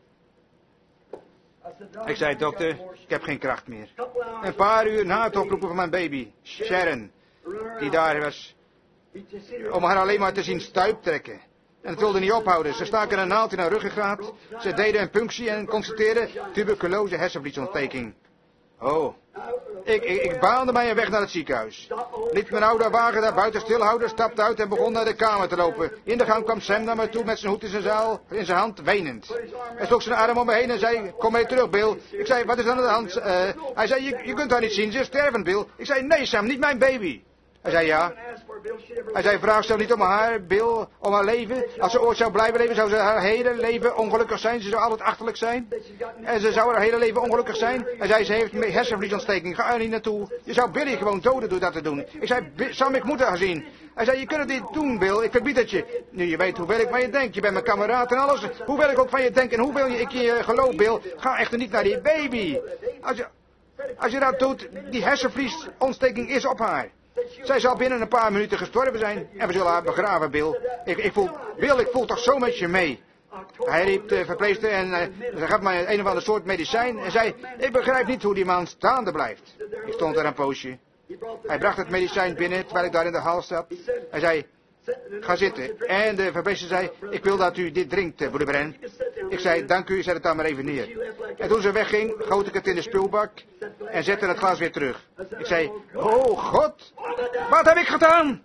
Ik zei, dokter, ik heb geen kracht meer. Een paar uur na het oproepen van mijn baby, Sharon, die daar was, om haar alleen maar te zien stuiptrekken. En het wilde niet ophouden. Ze staken een naald in haar ruggengraat. Ze deden een punctie en constateerden tuberculose hersenvliesontsteking. Oh. Ik, ik, ik baande mij een weg naar het ziekenhuis. Liet mijn oude wagen daar buiten stilhouden, stapte uit en begon naar de kamer te lopen. In de gang kwam Sam naar me toe met zijn hoed in zijn, zaal, in zijn hand, wenend. Hij sloeg zijn arm om me heen en zei, kom mee terug, Bill. Ik zei, wat is er aan de hand? Uh, hij zei, je, je kunt haar niet zien, ze is stervend, Bill. Ik zei, nee Sam, niet mijn baby. Hij zei, ja. Hij zei, vraag stel niet om haar, Bill, om haar leven. Als ze ooit zou blijven leven, zou ze haar hele leven ongelukkig zijn. Ze zou altijd achterlijk zijn. En ze zou haar hele leven ongelukkig zijn. Hij zei, ze heeft een hersenvliesontsteking. Ga er niet naartoe. Je zou Billy gewoon doden door dat te doen. Ik zei, Sam, ik moet haar zien. Hij zei, je kunt het niet doen, Bill. Ik verbied het je. Nu, je weet hoeveel ik van je denk. Je bent mijn kameraad en alles. Hoeveel ik ook van je denk en hoeveel ik je geloof, Bill. Ga echter niet naar die baby. Als je, als je dat doet, die hersenvliesontsteking is op haar. Zij zal binnen een paar minuten gestorven zijn en we zullen haar begraven, Bill. Ik, ik voel, Bill, ik voel toch zo met je mee. Hij riep de verpleegster en uh, ze gaf mij een of ander soort medicijn en zei, ik begrijp niet hoe die man staande blijft. Ik stond er een poosje. Hij bracht het medicijn binnen terwijl ik daar in de hal zat. Hij zei, ga zitten. En de verpleegster zei, ik wil dat u dit drinkt, broeder Bren. Ik zei, dank u, zet het dan maar even neer. En toen ze wegging, goot ik het in de spulbak en zette het glas weer terug. Ik zei, oh God, wat heb ik gedaan?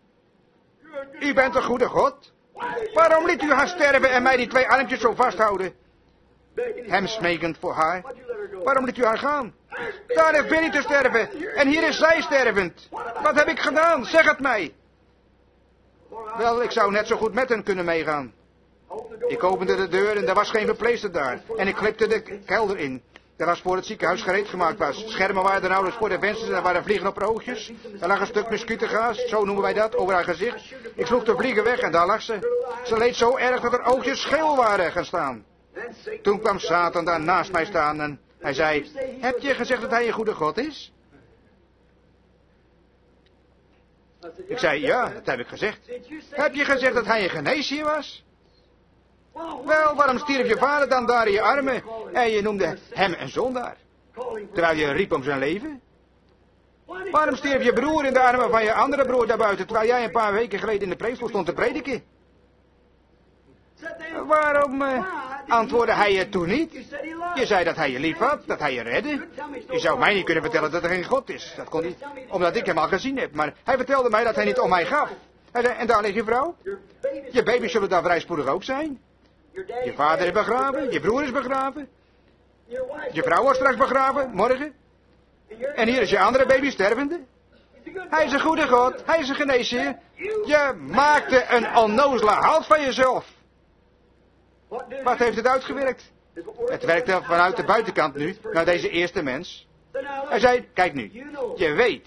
U bent een goede God. Waarom liet u haar sterven en mij die twee armpjes zo vasthouden? Hem smekend voor haar. Waarom liet u haar gaan? Daar heeft Billy te sterven en hier is zij stervend. Wat heb ik gedaan? Zeg het mij. Wel, ik zou net zo goed met hen kunnen meegaan. Ik opende de deur en er was geen verpleegster daar. En ik glipte de kelder in. Dat was voor het ziekenhuis gereed gemaakt was. Schermen waren er nauwelijks voor de vensters en er waren vliegen op haar oogjes. Er lag een stuk muskutengaas, zo noemen wij dat, over haar gezicht. Ik sloeg de vliegen weg en daar lag ze. Ze leed zo erg dat haar oogjes scheel waren gaan staan. Toen kwam Satan daar naast mij staan en hij zei, heb je gezegd dat hij een goede God is? Ik zei, ja, dat heb ik gezegd. Heb je gezegd dat hij een geneesheer was? Wel, waarom stierf je vader dan daar in je armen en je noemde hem een zondaar? Terwijl je riep om zijn leven? Waarom stierf je broer in de armen van je andere broer daarbuiten, terwijl jij een paar weken geleden in de preekstoel stond te prediken? Waarom uh, antwoordde hij je toen niet? Je zei dat hij je lief had, dat hij je redde. Je zou mij niet kunnen vertellen dat er geen God is. Dat kon niet, omdat ik hem al gezien heb. Maar hij vertelde mij dat hij niet om mij gaf. Hij zei, en daar ligt je vrouw? Je baby zullen daar vrij spoedig ook zijn. Je vader is begraven, je broer is begraven. Je vrouw wordt straks begraven, morgen. En hier is je andere baby stervende. Hij is een goede God, hij is een geneesheer. Je maakte een onnozele hals van jezelf. Wat heeft het uitgewerkt? Het werkte vanuit de buitenkant nu, naar deze eerste mens. Hij zei, kijk nu, je weet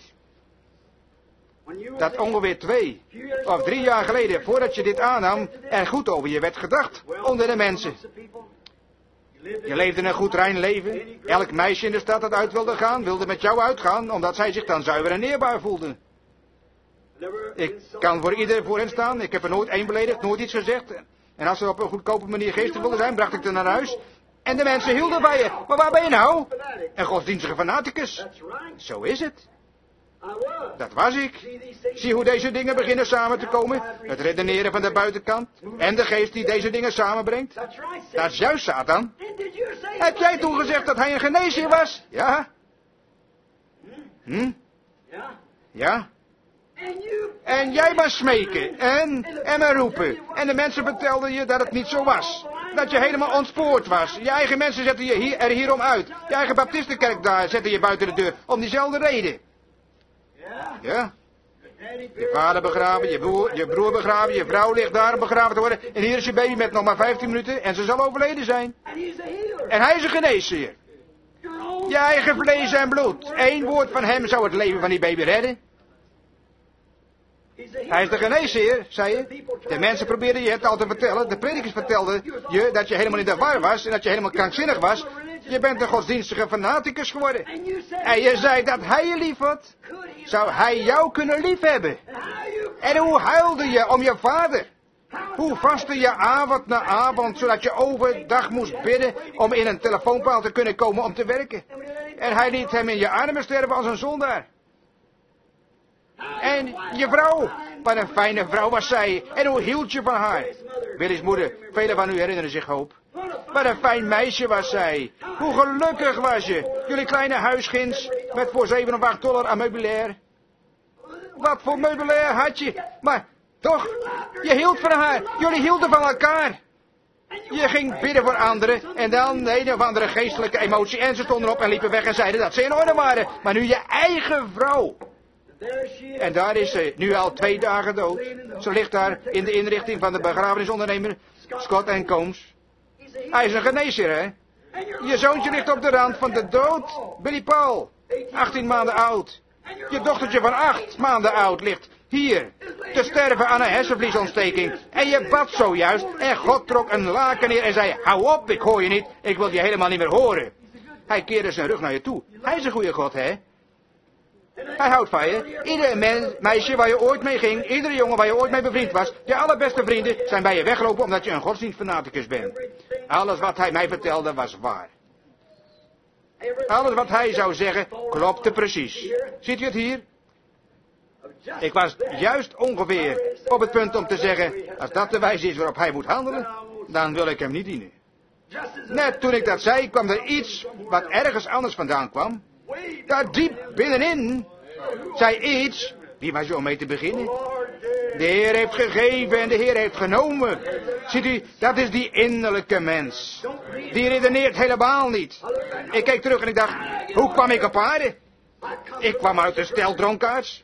dat ongeveer twee of drie jaar geleden, voordat je dit aannam, er goed over je werd gedacht onder de mensen. Je leefde een goed rein leven. Elk meisje in de stad dat uit wilde gaan, wilde met jou uitgaan, omdat zij zich dan zuiver en neerbaar voelden. Ik kan voor ieder voor hen staan, ik heb er nooit één beledigd, nooit iets gezegd. En als ze op een goedkope manier geestig wilden zijn, bracht ik ze naar huis. En de mensen hielden bij je. Maar waar ben je nou? Een godsdienstige fanaticus. Zo is het. Dat was ik. Zie hoe deze dingen beginnen samen te komen. Het redeneren van de buitenkant. En de geest die deze dingen samenbrengt. Dat is juist Satan. Heb jij toen gezegd dat hij een geneesheer was? Ja. Hm? Ja. En jij maar smeken. En, en maar roepen. En de mensen vertelden je dat het niet zo was. Dat je helemaal ontspoord was. Je eigen mensen zetten je hier, er hierom uit. Je eigen baptistenkerk daar zetten je buiten de deur. Om diezelfde reden. Ja. Je vader begraven, je broer, je broer begraven, je vrouw ligt daar om begraven te worden. En hier is je baby met nog maar vijftien minuten en ze zal overleden zijn. En hij is een geneesheer. Je eigen vlees en bloed. Eén woord van hem zou het leven van die baby redden. Hij is de geneesheer, zei je. De mensen probeerden je het al te vertellen. De predikers vertelden je dat je helemaal in de war was en dat je helemaal krankzinnig was. Je bent een godsdienstige fanaticus geworden. En je zei dat hij je lief had. Zou hij jou kunnen liefhebben? En hoe huilde je om je vader? Hoe vastte je avond na avond, zodat je overdag moest bidden om in een telefoonpaal te kunnen komen om te werken. En hij liet hem in je armen sterven als een zondaar. En je vrouw, wat een fijne vrouw was zij. En hoe hield je van haar? Billy's moeder, velen van u herinneren zich hoop. Wat een fijn meisje was zij. Hoe gelukkig was je. Jullie kleine huisgins met voor zeven of acht dollar aan meubilair. Wat voor meubilair had je? Maar toch, je hield van haar. Jullie hielden van elkaar. Je ging bidden voor anderen en dan de een of andere geestelijke emotie. En ze stonden op en liepen weg en zeiden dat ze in orde waren. Maar nu je eigen vrouw. En daar is ze, nu al twee dagen dood. Ze ligt daar in de inrichting van de begrafenisondernemer Scott en Combs. Hij is een geneesheer, hè? Je zoontje ligt op de rand van de dood. Billy Paul, achttien maanden oud. Je dochtertje van acht maanden oud ligt hier te sterven aan een hersenvliesontsteking. En je bad zojuist en God trok een laken neer en zei, hou op, ik hoor je niet, ik wil je helemaal niet meer horen. Hij keerde zijn rug naar je toe. Hij is een goede God, hè? Hij houdt van je. Ieder mens, meisje waar je ooit mee ging, iedere jongen waar je ooit mee bevriend was, je allerbeste vrienden zijn bij je weggelopen omdat je een godsdienstfanaticus bent. Alles wat hij mij vertelde was waar. Alles wat hij zou zeggen klopte precies. Ziet u het hier? Ik was juist ongeveer op het punt om te zeggen, als dat de wijze is waarop hij moet handelen, dan wil ik hem niet dienen. Net toen ik dat zei, kwam er iets wat ergens anders vandaan kwam. Daar diep binnenin zei iets, wie was je om mee te beginnen? De Heer heeft gegeven en de Heer heeft genomen. Ziet u, dat is die innerlijke mens. Die redeneert helemaal niet. Ik keek terug en ik dacht, hoe kwam ik op aarde? Ik kwam uit een stel dronkaards.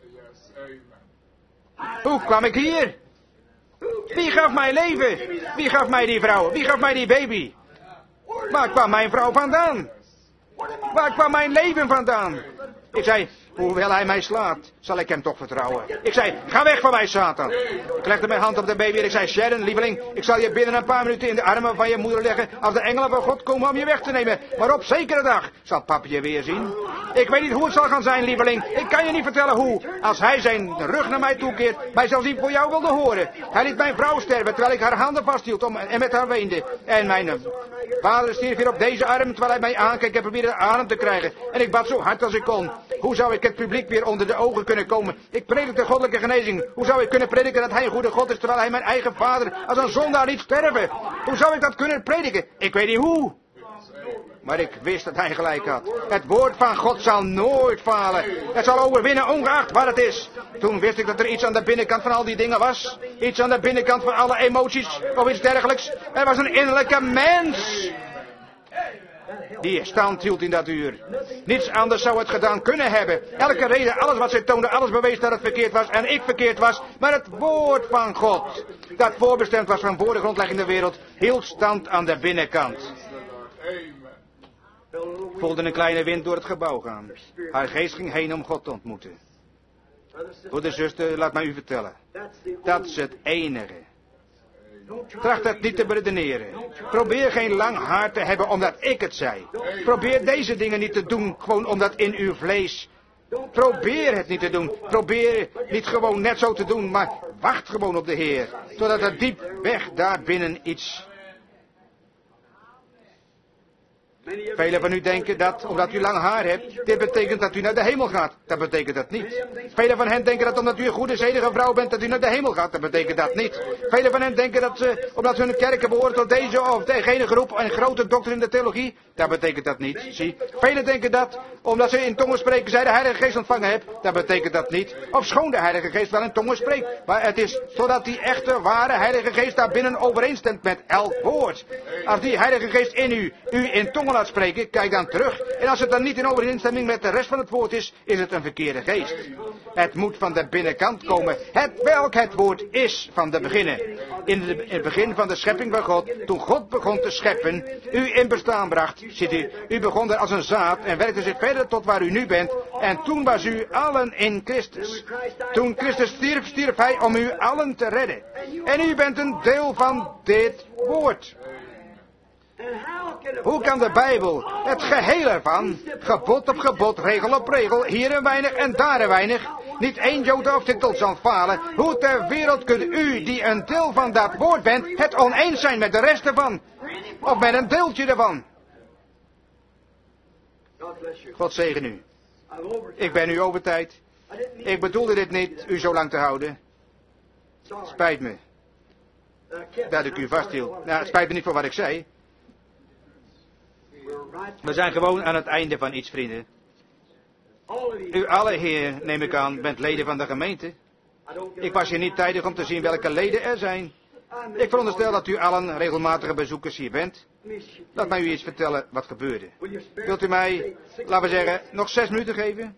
Hoe kwam ik hier? Wie gaf mij leven? Wie gaf mij die vrouw? Wie gaf mij die baby? Waar kwam mijn vrouw vandaan? Waar kwam mijn leven vandaan? Ik zei, hoewel hij mij slaat, zal ik hem toch vertrouwen. Ik zei, ga weg van mij, Satan. Ik legde mijn hand op de baby en ik zei, Sharon, lieveling, ik zal je binnen een paar minuten in de armen van je moeder leggen als de engelen van God komen om je weg te nemen. Maar op zekere dag zal papa je weer zien. Ik weet niet hoe het zal gaan zijn, lieveling. Ik kan je niet vertellen hoe. Als hij zijn rug naar mij toekeert, mij zelfs niet voor jou wilde horen. Hij liet mijn vrouw sterven terwijl ik haar handen vasthield om, en met haar weende. En mijn vader stierf weer op deze arm terwijl hij mij aankeek en probeerde adem te krijgen. En ik bad zo hard als ik kon. Hoe zou ik het publiek weer onder de ogen kunnen komen? Ik predikte goddelijke genezing. Hoe zou ik kunnen prediken dat hij een goede God is terwijl hij mijn eigen vader als een zondaar liet sterven? Hoe zou ik dat kunnen prediken? Ik weet niet hoe. Maar ik wist dat hij gelijk had. Het woord van God zal nooit falen. Het zal overwinnen, ongeacht wat het is. Toen wist ik dat er iets aan de binnenkant van al die dingen was. Iets aan de binnenkant van alle emoties of iets dergelijks. Er was een innerlijke mens die stand hield in dat uur. Niets anders zou het gedaan kunnen hebben. Elke reden, alles wat zij toonde, alles bewees dat het verkeerd was en ik verkeerd was. Maar het woord van God, dat voorbestemd was van voor de grondlegging der wereld, hield stand aan de binnenkant. Voelde een kleine wind door het gebouw gaan. Haar geest ging heen om God te ontmoeten. Broeder, zuster, laat mij u vertellen. Dat is het enige. Tracht het niet te beredeneren. Probeer geen lang haar te hebben omdat ik het zei. Probeer deze dingen niet te doen gewoon omdat in uw vlees. Probeer het niet te doen. Probeer niet gewoon net zo te doen, maar wacht gewoon op de Heer. Totdat er diep weg daar binnen iets. Velen van u denken dat, omdat u lang haar hebt, dit betekent dat u naar de hemel gaat. Dat betekent dat niet. Velen van hen denken dat omdat u een goede, zedige vrouw bent, dat u naar de hemel gaat. Dat betekent dat niet. Velen van hen denken dat ze, omdat ze hun kerken behoren tot deze of degene groep, een grote dokter in de theologie. Dat betekent dat niet. Zie, velen denken dat, omdat ze in tongen spreken, zij de Heilige Geest ontvangen hebben. Dat betekent dat niet. Ofschoon de Heilige Geest wel in tongen spreekt. Maar het is zodat die echte, ware Heilige Geest daar binnen overeenstemt met elk woord. Als die Heilige Geest in u, u in tongen laat spreken, kijk dan terug. En als het dan niet in overeenstemming met de rest van het woord is, is het een verkeerde geest. Het moet van de binnenkant komen. Het welk het woord is van de beginnen. in, de, in het begin van de schepping van God, toen God begon te scheppen, u in bestaan bracht, ziet u, u begon er als een zaad en werkte zich verder tot waar u nu bent. En toen was u allen in Christus. Toen Christus stierf, stierf hij om u allen te redden. En u bent een deel van dit woord. Hoe kan de Bijbel, het geheel ervan, gebod op gebod, regel op regel, hier een weinig en daar een weinig, niet één jota of titel zal falen, hoe ter wereld kunt u, die een deel van dat woord bent, het oneens zijn met de rest ervan? Of met een deeltje ervan? God zegen u. Ik ben u over tijd. Ik bedoelde dit niet, u zo lang te houden. Spijt me dat ik u vasthield. Nou, het spijt me niet voor wat ik zei. We zijn gewoon aan het einde van iets, vrienden. U alle, Heer, neem ik aan, bent leden van de gemeente. Ik was hier niet tijdig om te zien welke leden er zijn. Ik veronderstel dat u allen regelmatige bezoekers hier bent. Laat mij u iets vertellen wat gebeurde. Wilt u mij, laten we zeggen, nog zes minuten geven?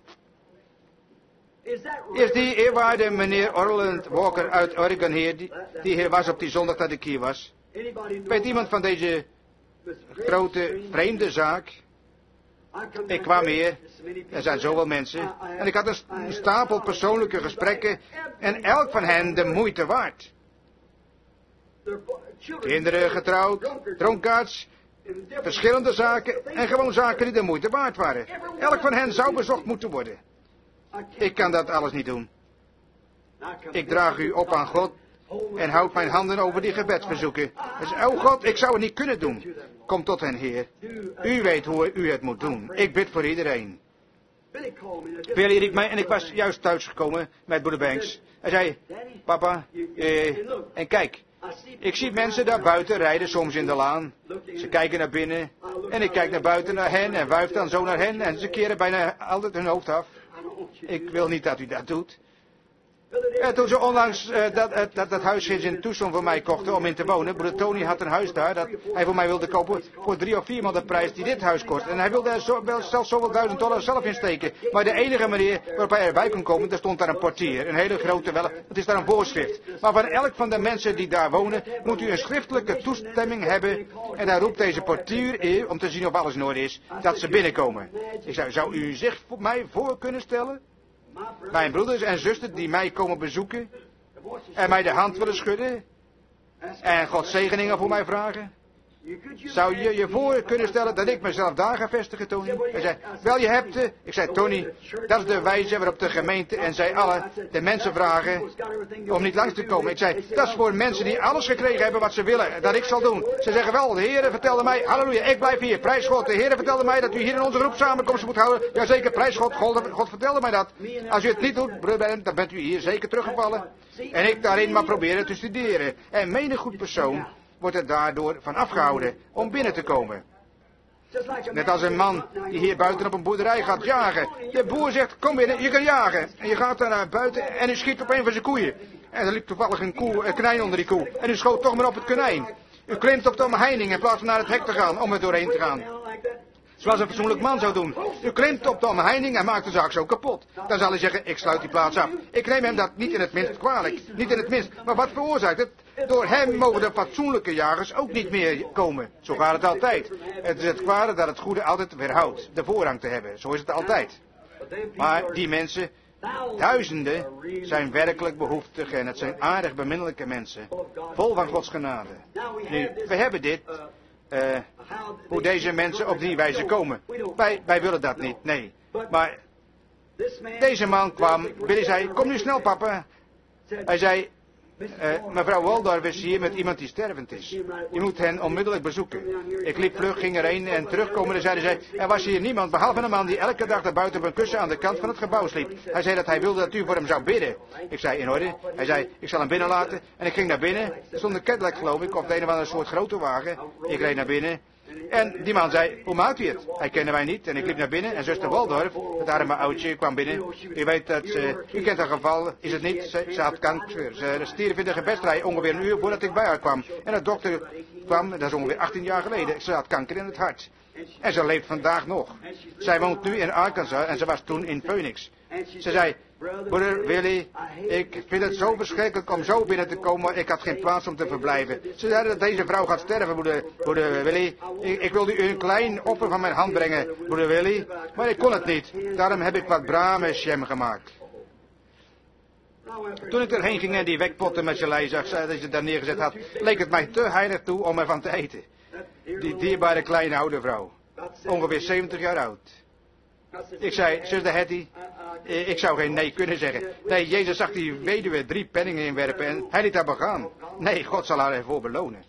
Is die eerwaarde meneer Orland Walker uit Oregon hier, die, die hier was op die zondag dat ik hier was? Weet iemand van deze grote, vreemde zaak? Ik kwam hier, er zijn zoveel mensen, en ik had een stapel persoonlijke gesprekken, en elk van hen de moeite waard. Kinderen getrouwd, dronkaards, verschillende zaken, en gewoon zaken die de moeite waard waren. Elk van hen zou bezocht moeten worden. Ik kan dat alles niet doen. Ik draag u op aan God en houd mijn handen over die gebedsverzoeken. Dus, oh God, ik zou het niet kunnen doen. Kom tot hen, Heer. U weet hoe u het moet doen. Ik bid voor iedereen. Billy riep mij en ik was juist thuisgekomen met broeder Banks. Hij zei, papa, eh, en kijk, ik zie mensen daar buiten rijden, soms in de laan. Ze kijken naar binnen en ik kijk naar buiten naar hen en wuif dan zo naar hen en ze keren bijna altijd hun hoofd af. Ik wil niet dat u dat doet. En toen ze onlangs uh, dat, uh, dat, dat huis in Tucson voor mij kochten om in te wonen. Broeder Tony had een huis daar dat hij voor mij wilde kopen voor drie of viermaal de prijs die dit huis kost. En hij wilde er zo, wel zelfs zoveel duizend dollar zelf in steken. Maar de enige manier waarop hij erbij kon komen, daar stond daar een portier. Een hele grote wel. Het is daar een voorschrift. Maar van elk van de mensen die daar wonen, moet u een schriftelijke toestemming hebben. En daar roept deze portier in, om te zien of alles in orde is, dat ze binnenkomen. Ik zei, zou u zich voor mij voor kunnen stellen? Mijn broeders en zusters die mij komen bezoeken en mij de hand willen schudden en Gods zegeningen voor mij vragen. Zou je je voor kunnen stellen dat ik mezelf daar ga vestigen, Tony? Hij zei, wel je hebt de... Ik zei, Tony, dat is de wijze waarop de gemeente en zij allen de mensen vragen om niet langs te komen. Ik zei, dat is voor mensen die alles gekregen hebben wat ze willen, dat ik zal doen. Ze zeggen wel, de Heere vertelde mij, halleluja, ik blijf hier, prijs God. De Heere vertelde mij dat u hier in onze groep samenkomst moet houden. Jazeker, prijs God, God, God vertelde mij dat. Als u het niet doet, broeder, dan bent u hier zeker teruggevallen. En ik daarin maar proberen te studeren. En menig goed persoon wordt er daardoor van afgehouden om binnen te komen. Net als een man die hier buiten op een boerderij gaat jagen. De boer zegt, kom binnen, je kan jagen. En je gaat daar naar buiten en u schiet op een van zijn koeien. En er liep toevallig een, koe, een konijn onder die koe. En u schoot toch maar op het konijn. U klimt op de omheining in plaats van naar het hek te gaan, om er doorheen te gaan. Zoals een fatsoenlijk man zou doen. U klimt op de omheining en maakt de zaak zo kapot. Dan zal hij zeggen, ik sluit die plaats af. Ik neem hem dat niet in het minst kwalijk. Niet in het minst. Maar wat veroorzaakt het? Door hem mogen de fatsoenlijke jagers ook niet meer komen. Zo gaat het altijd. Het is het kwade dat het goede altijd weerhoudt. De voorrang te hebben. Zo is het altijd. Maar die mensen, duizenden, zijn werkelijk behoeftig. En het zijn aardig beminnelijke mensen. Vol van Gods genade. Nu, we hebben dit... Uh, hoe deze mensen op die wijze komen. Wij, wij willen dat niet, nee. Maar deze man kwam, Billy zei, kom nu snel papa. Hij zei, uh, mevrouw Waldorf is hier met iemand die stervend is. Je moet hen onmiddellijk bezoeken. Ik liep vlug, ging erheen en terugkomende zeiden zij, er was hier niemand behalve een man die elke dag daar buiten op een kussen aan de kant van het gebouw sliep. Hij zei dat hij wilde dat u voor hem zou bidden. Ik zei, in orde. Hij zei, ik zal hem binnenlaten. En ik ging naar binnen. Er stond een Cadillac geloof ik, of de een of andere soort grote wagen. Ik reed naar binnen. En die man zei, hoe maakt u het? Hij kende mij niet en ik liep naar binnen en zuster Waldorf, het arme oudje, kwam binnen. U weet dat ze, u kent haar geval, is het niet? Ze, ze had kanker, ze stierf in de gebedsrij ongeveer een uur voordat ik bij haar kwam. En de dokter kwam, dat is ongeveer achttien jaar geleden, ze had kanker in het hart. En ze leeft vandaag nog. Zij woont nu in Arkansas en ze was toen in Phoenix. Ze zei, Broeder Willy, ik vind het zo verschrikkelijk om zo binnen te komen. Ik had geen plaats om te verblijven. Ze zeiden dat deze vrouw gaat sterven, broeder, broeder Willy. Ik, ik wilde u een klein offer van mijn hand brengen, broeder Willy. Maar ik kon het niet. Daarom heb ik wat Brahmes-jam gemaakt. Toen ik erheen ging en die wekpotten met gelei zag, dat ze daar neergezet had, leek het mij te heilig toe om ervan te eten. Die dierbare kleine oude vrouw. Ongeveer zeventig jaar oud. Ik zei, zuster Hetty, ik zou geen nee kunnen zeggen. Nee, Jezus zag die weduwe drie penningen inwerpen en hij liet haar begaan. Nee, God zal haar ervoor belonen.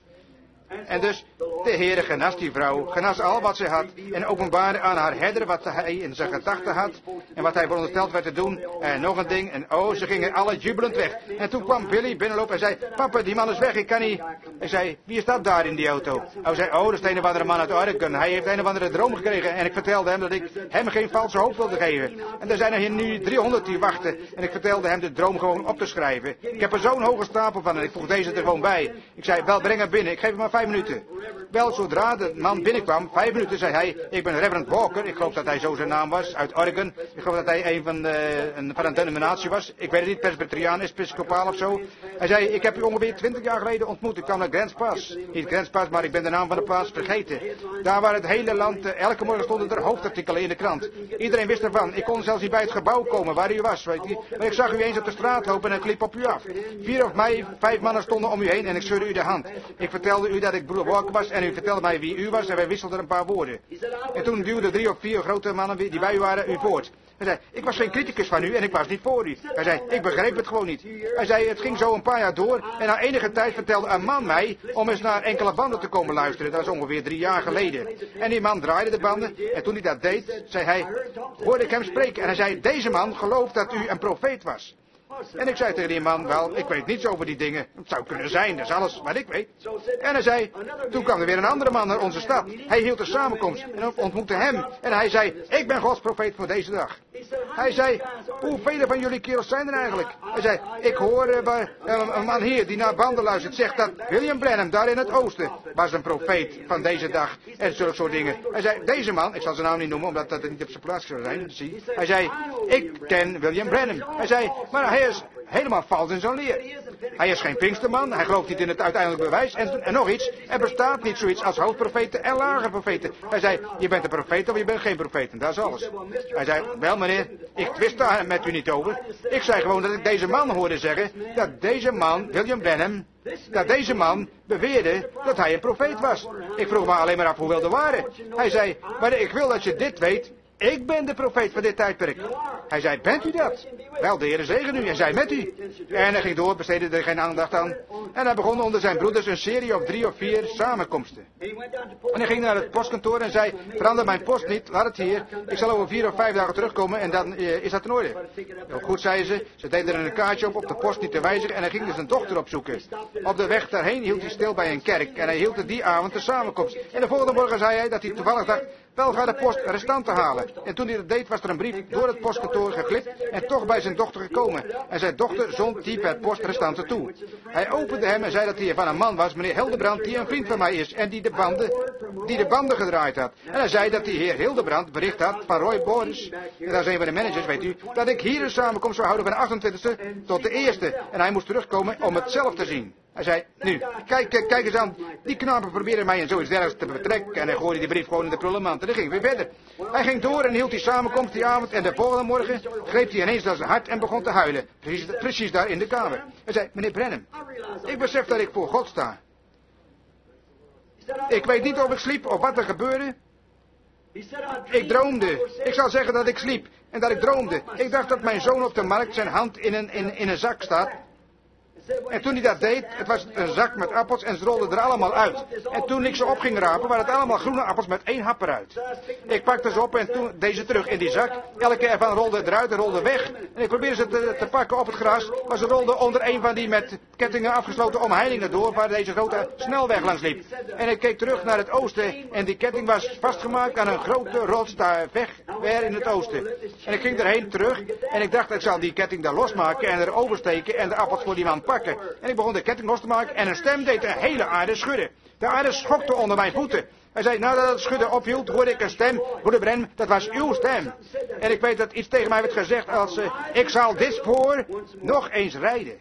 En dus, de Heere genas die vrouw, genas al wat ze had, en openbaarde aan haar herder wat hij in zijn gedachten had, en wat hij verondersteld werd te doen, en nog een ding, en oh, ze gingen alle jubelend weg. En toen kwam Billy binnenlopen en zei, papa, die man is weg, ik kan niet. Hij zei, wie is dat daar in die auto? Hij zei, oh, dat is de een of andere man uit Oregon. Hij heeft een of andere droom gekregen, en ik vertelde hem dat ik hem geen valse hoop wilde geven. En er zijn er hier nu driehonderd die wachten, en ik vertelde hem de droom gewoon op te schrijven. Ik heb er zo'n hoge stapel van, en ik voeg deze er gewoon bij. Ik zei, wel, breng hem binnen, ik geef hem maar vijf minuten. Wel, zodra de man binnenkwam, vijf minuten, zei hij, ik ben Reverend Walker, ik geloof dat hij zo zijn naam was, uit Oregon. Ik geloof dat hij een van, de, een, van een denominatie was. Ik weet het niet, Presbyteriaan, Episcopaal of zo. Hij zei, ik heb u ongeveer twintig jaar geleden ontmoet, ik kwam naar Grants Pass. Niet Grants Pass, maar ik ben de naam van de plaats vergeten. Daar waar het hele land, elke morgen stonden er hoofdartikelen in de krant. Iedereen wist ervan, ik kon zelfs niet bij het gebouw komen waar u was, weet u. Maar ik zag u eens op de straat lopen en ik liep op u af. Vier of mij, vijf mannen stonden om u heen en ik schudde u de hand. Ik vertelde u dat ik broeder Walker was en u vertelde mij wie u was en wij wisselden een paar woorden. En toen duwden drie of vier grote mannen die bij u waren u voort. Hij zei, ik was geen criticus van u en ik was niet voor u. Hij zei, ik begreep het gewoon niet. Hij zei, het ging zo een paar jaar door en na enige tijd vertelde een man mij om eens naar enkele banden te komen luisteren. Dat was ongeveer drie jaar geleden. En die man draaide de banden en toen hij dat deed, zei hij, hoorde ik hem spreken. En hij zei, deze man gelooft dat u een profeet was. En ik zei tegen die man, wel, ik weet niets over die dingen. Het zou kunnen zijn, dat is alles wat ik weet. En hij zei, toen kwam er weer een andere man naar onze stad. Hij hield een samenkomst en ontmoette hem. En hij zei, ik ben Gods profeet voor deze dag. Hij zei, hoeveel van jullie kerels zijn er eigenlijk? Hij zei, ik hoor uh, bij, uh, een man hier die naar banden luistert, zegt dat William Branham daar in het oosten was een profeet van deze dag. En zulke soort dingen. Hij zei, deze man, ik zal zijn naam niet noemen, omdat dat niet op zijn plaats zou zijn. Zie. Hij zei, ik ken William Branham. Hij zei, maar hij is helemaal vals in zijn leer. Hij is geen Pinksterman, hij gelooft niet in het uiteindelijk bewijs. En, en nog iets, er bestaat niet zoiets als hoofdprofeten en lage profeten. Hij zei, je bent een profeet of je bent geen profeet. En dat is alles. Hij zei, wel meneer, ik twist daar met u niet over. Ik zei gewoon dat ik deze man hoorde zeggen, dat deze man, William Branham, dat deze man beweerde dat hij een profeet was. Ik vroeg me alleen maar af hoeveel er waren. Hij zei, maar ik wil dat je dit weet. Ik ben de profeet van dit tijdperk. Hij zei, bent u dat? Wel, de Heer zegen u. Hij zei, met u. En hij ging door, besteedde er geen aandacht aan. En hij begon onder zijn broeders een serie of drie of vier samenkomsten. En hij ging naar het postkantoor en zei, verander mijn post niet, laat het hier. Ik zal over vier of vijf dagen terugkomen en dan uh, is dat in orde. Heel goed, zeiden ze. Ze deden er een kaartje op, op de post niet te wijzigen en hij ging dus zijn dochter opzoeken. Op de weg daarheen hield hij stil bij een kerk en hij hield er die avond de samenkomst. En de volgende morgen zei hij dat hij toevallig dacht, wel, ga de post restanten halen. En toen hij dat deed, was er een brief door het postkantoor geglipt en toch bij zijn dochter gekomen. En zijn dochter zond die per post restanten toe. Hij opende hem en zei dat hij van een man was, meneer Hildebrand, die een vriend van mij is en die de banden, die de banden gedraaid had. En hij zei dat die heer Hildebrand bericht had van Roy Boris, en dat is een van de managers, weet u, dat ik hier een samenkomst zou houden van de achtentwintigste tot de eerste. En hij moest terugkomen om het zelf te zien. Hij zei, nu, kijk, kijk eens aan, die knapen proberen mij in zoiets dergelijks te betrekken. En hij gooide die brief gewoon in de prullenmand en dan ging weer verder. Hij ging door en hield die samenkomst die avond en de volgende morgen greep hij ineens naar zijn hart en begon te huilen. Precies, precies daar in de kamer. Hij zei, meneer Branham, ik besef dat ik voor God sta. Ik weet niet of ik sliep of wat er gebeurde. Ik droomde. Ik zal zeggen dat ik sliep en dat ik droomde. Ik dacht dat mijn zoon op de markt zijn hand in een, in, in een zak staat. En toen hij dat deed, het was een zak met appels en ze rolden er allemaal uit. En toen ik ze op ging rapen, waren het allemaal groene appels met één hap eruit. Ik pakte ze op en toen deze terug in die zak. Elke ervan rolde eruit en rolde weg. En ik probeerde ze te, te pakken op het gras, maar ze rolden onder een van die met kettingen afgesloten omheiningen door, waar deze grote snelweg langs liep. En ik keek terug naar het oosten en die ketting was vastgemaakt aan een grote rots daar weg, weer in het oosten. En ik ging erheen terug en ik dacht, ik zal die ketting daar losmaken en er oversteken en de appels voor die man pakken. En ik begon de ketting los te maken en een stem deed de hele aarde schudden. De aarde schokte onder mijn voeten. Hij zei, nadat het schudden ophield, hoorde ik een stem. Broeder Branham, dat was uw stem. En ik weet dat iets tegen mij werd gezegd als, uh, ik zal dit spoor nog eens rijden.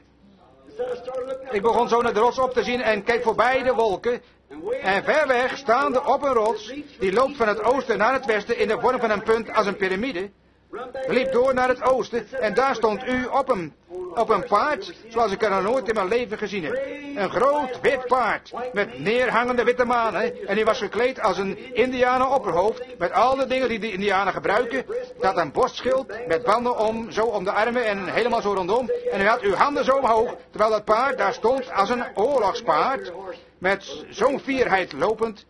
Ik begon zo naar de rots op te zien en keek voorbij de wolken. En ver weg, staande op een rots, die loopt van het oosten naar het westen in de vorm van een punt als een piramide, liep door naar het oosten en daar stond u op een, op een paard, zoals ik er nog nooit in mijn leven gezien heb. Een groot wit paard, met neerhangende witte manen, en die was gekleed als een indianen opperhoofd, met al de dingen die de indianen gebruiken. Dat een borstschild, met banden om, zo om de armen en helemaal zo rondom, en u had uw handen zo omhoog, terwijl dat paard daar stond als een oorlogspaard, met zo'n fierheid lopend,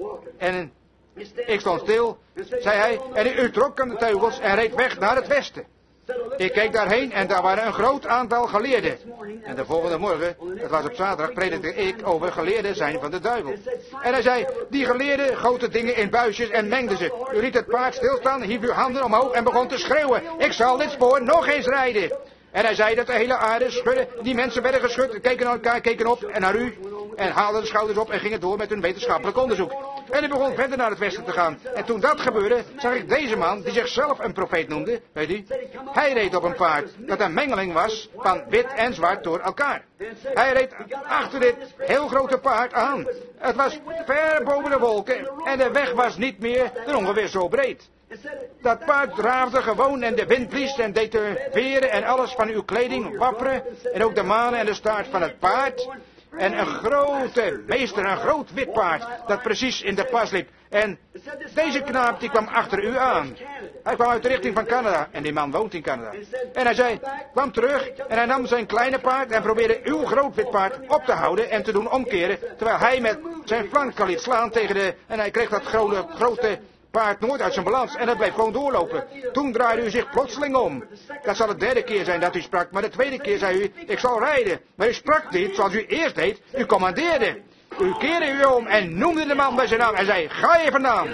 en ik stond stil, zei hij, en u trok aan de teugels en reed weg naar het westen. Ik keek daarheen en daar waren een groot aantal geleerden. En de volgende morgen, het was op zaterdag, predikte ik over geleerden zijn van de duivel. En hij zei, die geleerden goten dingen in buisjes en mengden ze. U liet het paard stilstaan, hief uw handen omhoog en begon te schreeuwen. Ik zal dit spoor nog eens rijden. En hij zei dat de hele aarde schudde. Die mensen werden geschud, keken naar elkaar, keken op en naar u. En haalden de schouders op en gingen door met hun wetenschappelijk onderzoek. En hij begon verder naar het westen te gaan. En toen dat gebeurde, zag ik deze man, die zichzelf een profeet noemde, weet u. Hij reed op een paard dat een mengeling was van wit en zwart door elkaar. Hij reed achter dit heel grote paard aan. Het was ver boven de wolken en de weg was niet meer dan ongeveer zo breed. Dat paard draafde gewoon en de wind blies en deed de veren en alles van uw kleding wapperen. En ook de manen en de staart van het paard. En een grote meester, een groot wit paard, dat precies in de pas liep. En deze knaap die kwam achter u aan. Hij kwam uit de richting van Canada. En die man woont in Canada. En hij zei, kwam terug en hij nam zijn kleine paard en probeerde uw groot wit paard op te houden en te doen omkeren. Terwijl hij met zijn flank liet slaan tegen de... En hij kreeg dat grote, grote paard nooit uit zijn balans en dat bleef gewoon doorlopen. Toen draaide u zich plotseling om. Dat zal de derde keer zijn dat u sprak, maar de tweede keer zei u, ik zal rijden. Maar u sprak niet zoals u eerst deed, u commandeerde. U keerde u om en noemde de man bij zijn naam en zei, ga hier vandaan.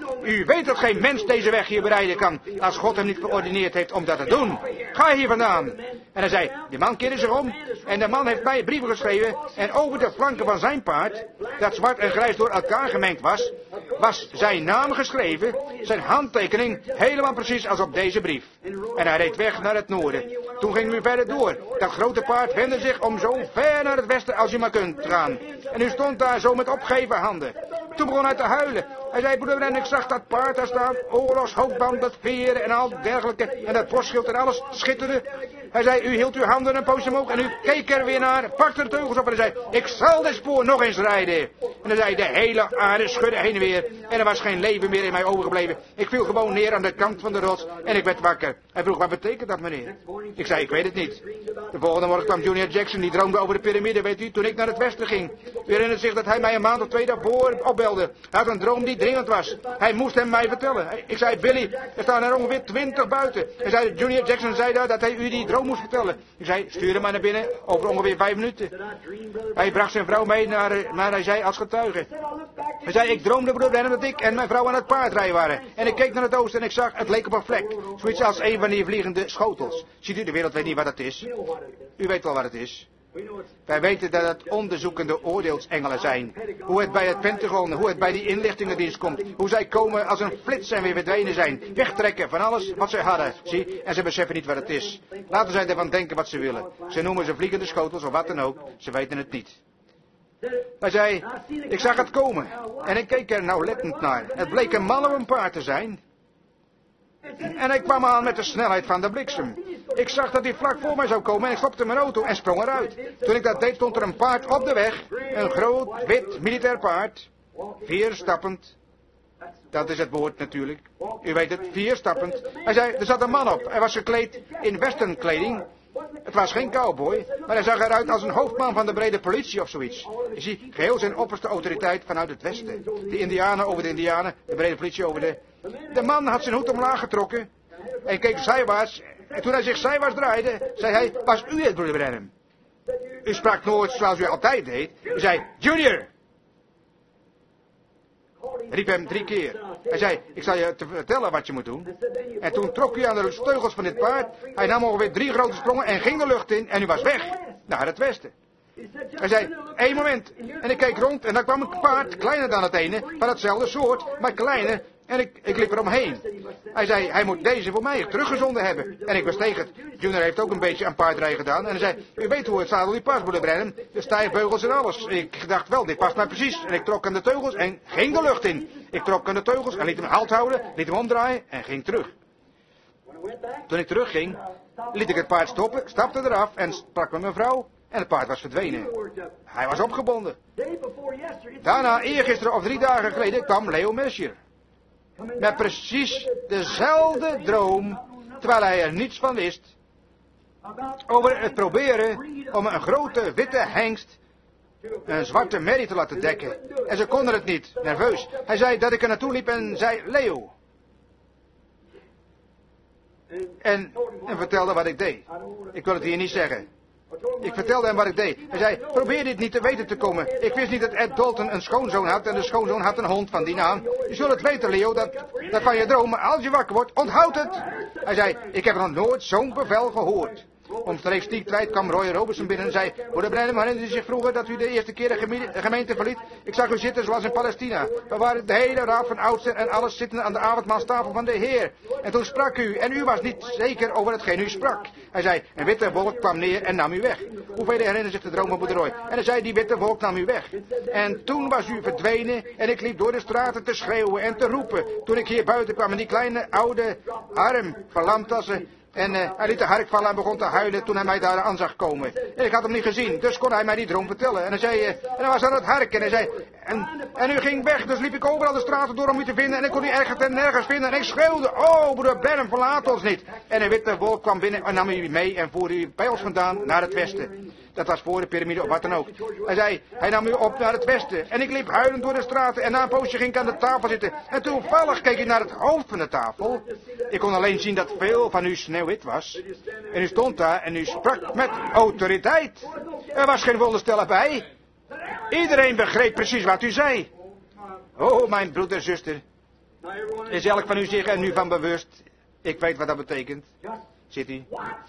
U weet dat geen mens deze weg hier bereiden kan, als God hem niet geordineerd heeft om dat te doen. Ga hier vandaan. En hij zei, die man keerde zich om en de man heeft mij brieven geschreven en over de flanken van zijn paard, dat zwart en grijs door elkaar gemengd was, was zijn naam geschreven, zijn handtekening helemaal precies als op deze brief. En hij reed weg naar het noorden. Toen ging u verder door. Dat grote paard wendde zich om zo ver naar het westen als u maar kunt gaan. En u stond daar zo met opgeheven handen. Toen begon hij te huilen. Hij zei, broeder, en ik zag dat paard daar staan, oorlogshoofdband, dat veren en al dergelijke, en dat borstschild en alles schitterde. Hij zei, u hield uw handen een poosje omhoog en u keek er weer naar, pakte de teugels op en hij zei, ik zal dit spoor nog eens rijden. En dan zei de hele aarde schudde heen en weer en er was geen leven meer in mij overgebleven. Ik viel gewoon neer aan de kant van de rots en ik werd wakker. Hij vroeg, wat betekent dat, meneer? Ik zei, ik weet het niet. De volgende morgen kwam Junior Jackson, die droomde over de piramide, weet u, toen ik naar het westen ging. U herinnert zich dat hij mij een maand of twee daarvoor opbelde. Hij had een droom die dringend was. Hij moest hem mij vertellen. Ik zei, Billy, er staan er ongeveer twintig buiten. Hij zei, Junior Jackson zei daar dat hij u die droom moest vertellen. Ik zei, stuur hem maar naar binnen, over ongeveer vijf minuten. Hij bracht zijn vrouw mee naar, naar hij zei, als getuige. Hij zei, ik droomde, broeder Branham, dat ik en mijn vrouw aan het paardrijden waren. En ik keek naar het oosten en ik zag, het leek op een vlek. Zoiets als een van die vliegende schotels. Ziet u, de wereld weet niet wat het is. U weet wel wat het is. Wij weten dat het onderzoekende oordeelsengelen zijn. Hoe het bij het Pentagon, hoe het bij die inlichtingendienst komt. Hoe zij komen als een flits en weer verdwenen zijn. Wegtrekken van alles wat zij hadden. Zie, en ze beseffen niet wat het is. Laten zij ervan denken wat ze willen. Ze noemen ze vliegende schotels of wat dan ook. Ze weten het niet. Hij zei, ik zag het komen. En ik keek er nauwlettend naar. Het bleek een man op een paard te zijn. En hij kwam aan met de snelheid van de bliksem. Ik zag dat hij vlak voor mij zou komen en ik stopte mijn auto en sprong eruit. Toen ik dat deed stond er een paard op de weg. Een groot, wit, militair paard. Vierstappend. Dat is het woord natuurlijk. U weet het, vierstappend. Hij zei, er zat een man op. Hij was gekleed in westernkleding. Het was geen cowboy, maar hij zag eruit als een hoofdman van de brede politie of zoiets. Je ziet, geheel zijn opperste autoriteit vanuit het westen. De indianen over de indianen, de brede politie over de... De man had zijn hoed omlaag getrokken en keek zijwaarts. En toen hij zich zijwaarts draaide, zei hij, was u het, broeder Branham? U sprak nooit zoals u altijd deed. U zei, Junior! Riep hem drie keer. Hij zei, ik zal je te vertellen wat je moet doen. En toen trok hij aan de teugels van dit paard. Hij nam ongeveer drie grote sprongen en ging de lucht in en u was weg. naar het westen. Hij zei, één moment. En ik keek rond en daar kwam een paard, kleiner dan het ene, van hetzelfde soort, maar kleiner. En ik, ik liep eromheen. Hij zei, hij moet deze voor mij teruggezonden hebben. En ik besteeg het. Junior heeft ook een beetje aan paardrijden gedaan. En hij zei, u weet hoe het zadel die past, broeder Branham. De stijgbeugels en alles. Ik dacht wel, dit past mij precies. En ik trok aan de teugels en ging de lucht in. Ik trok aan de teugels en liet hem halt houden, liet hem omdraaien en ging terug. Toen ik terugging, liet ik het paard stoppen, stapte eraf en sprak met mijn vrouw. En het paard was verdwenen. Hij was opgebonden. Daarna, eergisteren of drie dagen geleden, kwam Leo Mercier. Met precies dezelfde droom, terwijl hij er niets van wist. Over het proberen om een grote witte hengst een zwarte merrie te laten dekken. En ze konden het niet, nerveus. Hij zei dat ik er naartoe liep en zei, Leo. En, en vertelde wat ik deed. Ik wil het hier niet zeggen. Ik vertelde hem wat ik deed. Hij zei, probeer dit niet te weten te komen. Ik wist niet dat Ed Dalton een schoonzoon had en de schoonzoon had een hond van die naam. Je zult het weten, Leo, dat, dat van je droom, maar als je wakker wordt, onthoud het. Hij zei, ik heb nog nooit zo'n bevel gehoord. Omstreeks die tijd kwam Roy Robertson binnen en zei, broeder Branham, herinnert u zich vroeger dat u de eerste keer de gemeente verliet? Ik zag u zitten zoals in Palestina. We waren de hele raad van oudsten en alles zittende aan de avondmaalstafel van de Heer. En toen sprak u, en u was niet zeker over hetgeen u sprak. Hij zei, een witte wolk kwam neer en nam u weg. Hoeveel herinneren zich de droom van broeder Roy? En hij zei, die witte wolk nam u weg. En toen was u verdwenen en ik liep door de straten te schreeuwen en te roepen. Toen ik hier buiten kwam en die kleine oude arm verlamd was. En uh, hij liet de hark vallen en begon te huilen toen hij mij daar aan zag komen. En ik had hem niet gezien, dus kon hij mij die droom vertellen. En hij zei, uh, en hij was aan het harken en hij zei, en, en u ging weg, dus liep ik overal de straten door om u te vinden. En ik kon u ergens en nergens vinden. En ik schreeuwde, oh broeder Branham, verlaat ons niet. En een witte wolk kwam binnen en nam u mee en voerde u bij ons vandaan naar het westen. Dat was voor de piramide of wat dan ook. Hij zei, hij nam u op naar het westen. En ik liep huilend door de straten en na een poosje ging ik aan de tafel zitten. En toevallig keek ik naar het hoofd van de tafel. Ik kon alleen zien dat veel van u sneeuwwit was. En u stond daar en u sprak met autoriteit. Er was geen wonderstellen bij. Iedereen begreep precies wat u zei. Oh, mijn broeder en zuster. Is elk van u zich er nu van bewust? Ik weet wat dat betekent. Zit u?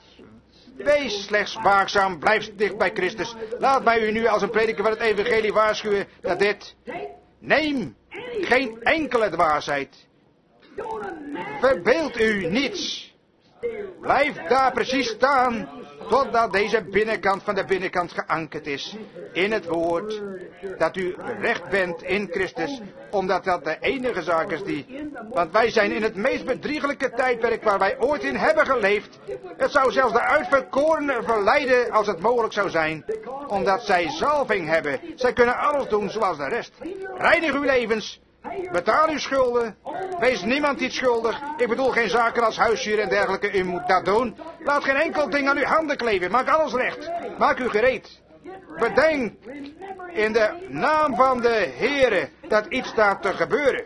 Wees slechts waakzaam, blijf dicht bij Christus. Laat mij u nu als een prediker van het evangelie waarschuwen dat dit... Neem geen enkele dwaasheid. Verbeeld u niets. Blijf daar precies staan totdat deze binnenkant van de binnenkant geankerd is in het woord, dat u recht bent in Christus, omdat dat de enige zaak is die, want wij zijn in het meest bedriegelijke tijdperk waar wij ooit in hebben geleefd. Het zou zelfs de uitverkorenen verleiden als het mogelijk zou zijn, omdat zij zalving hebben. Zij kunnen alles doen zoals de rest. Reinig uw levens. Betaal uw schulden. Wees niemand iets schuldig. Ik bedoel geen zaken als huishuur en dergelijke. U moet dat doen. Laat geen enkel ding aan uw handen kleven. Maak alles recht. Maak u gereed. Bedenk in de naam van de Heere dat iets staat te gebeuren.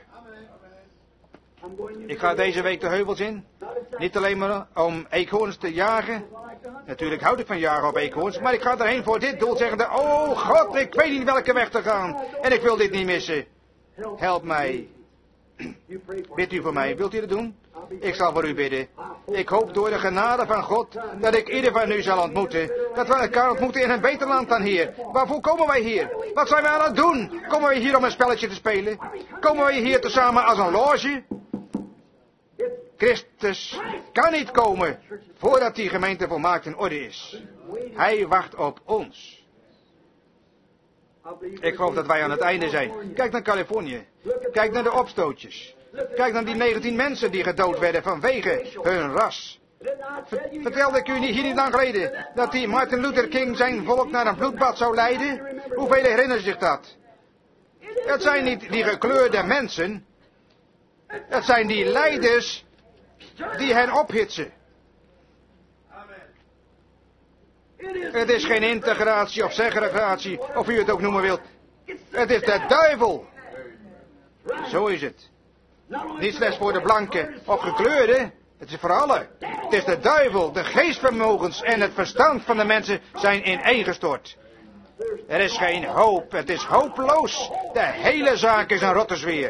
Ik ga deze week de heuvels in. Niet alleen maar om eekhoorns te jagen. Natuurlijk houd ik van jagen op eekhoorns. Maar ik ga erheen voor dit doel zeggende. Oh God, ik weet niet welke weg te gaan. En ik wil dit niet missen. Help mij. Bidt u voor mij. Wilt u dat doen? Ik zal voor u bidden. Ik hoop door de genade van God dat ik ieder van u zal ontmoeten. Dat we elkaar ontmoeten in een beter land dan hier. Waarvoor komen wij hier? Wat zijn wij aan het doen? Komen wij hier om een spelletje te spelen? Komen wij hier tezamen als een loge? Christus kan niet komen voordat die gemeente volmaakt in orde is. Hij wacht op ons. Ik geloof dat wij aan het einde zijn. Kijk naar Californië. Kijk naar de opstootjes. Kijk naar die negentien mensen die gedood werden vanwege hun ras. Vertelde ik u niet hier niet lang geleden dat die Martin Luther King zijn volk naar een bloedbad zou leiden? Hoeveel herinneren zich dat? Het zijn niet die gekleurde mensen. Het zijn die leiders die hen ophitsen. Het is geen integratie of segregatie, of u het ook noemen wilt. Het is de duivel. Zo is het. Niet slechts voor de blanke of gekleurde, het is voor allen. Het is de duivel, de geestvermogens en het verstand van de mensen zijn ineengestort. Er is geen hoop, het is hopeloos. De hele zaak is een rottenzweer.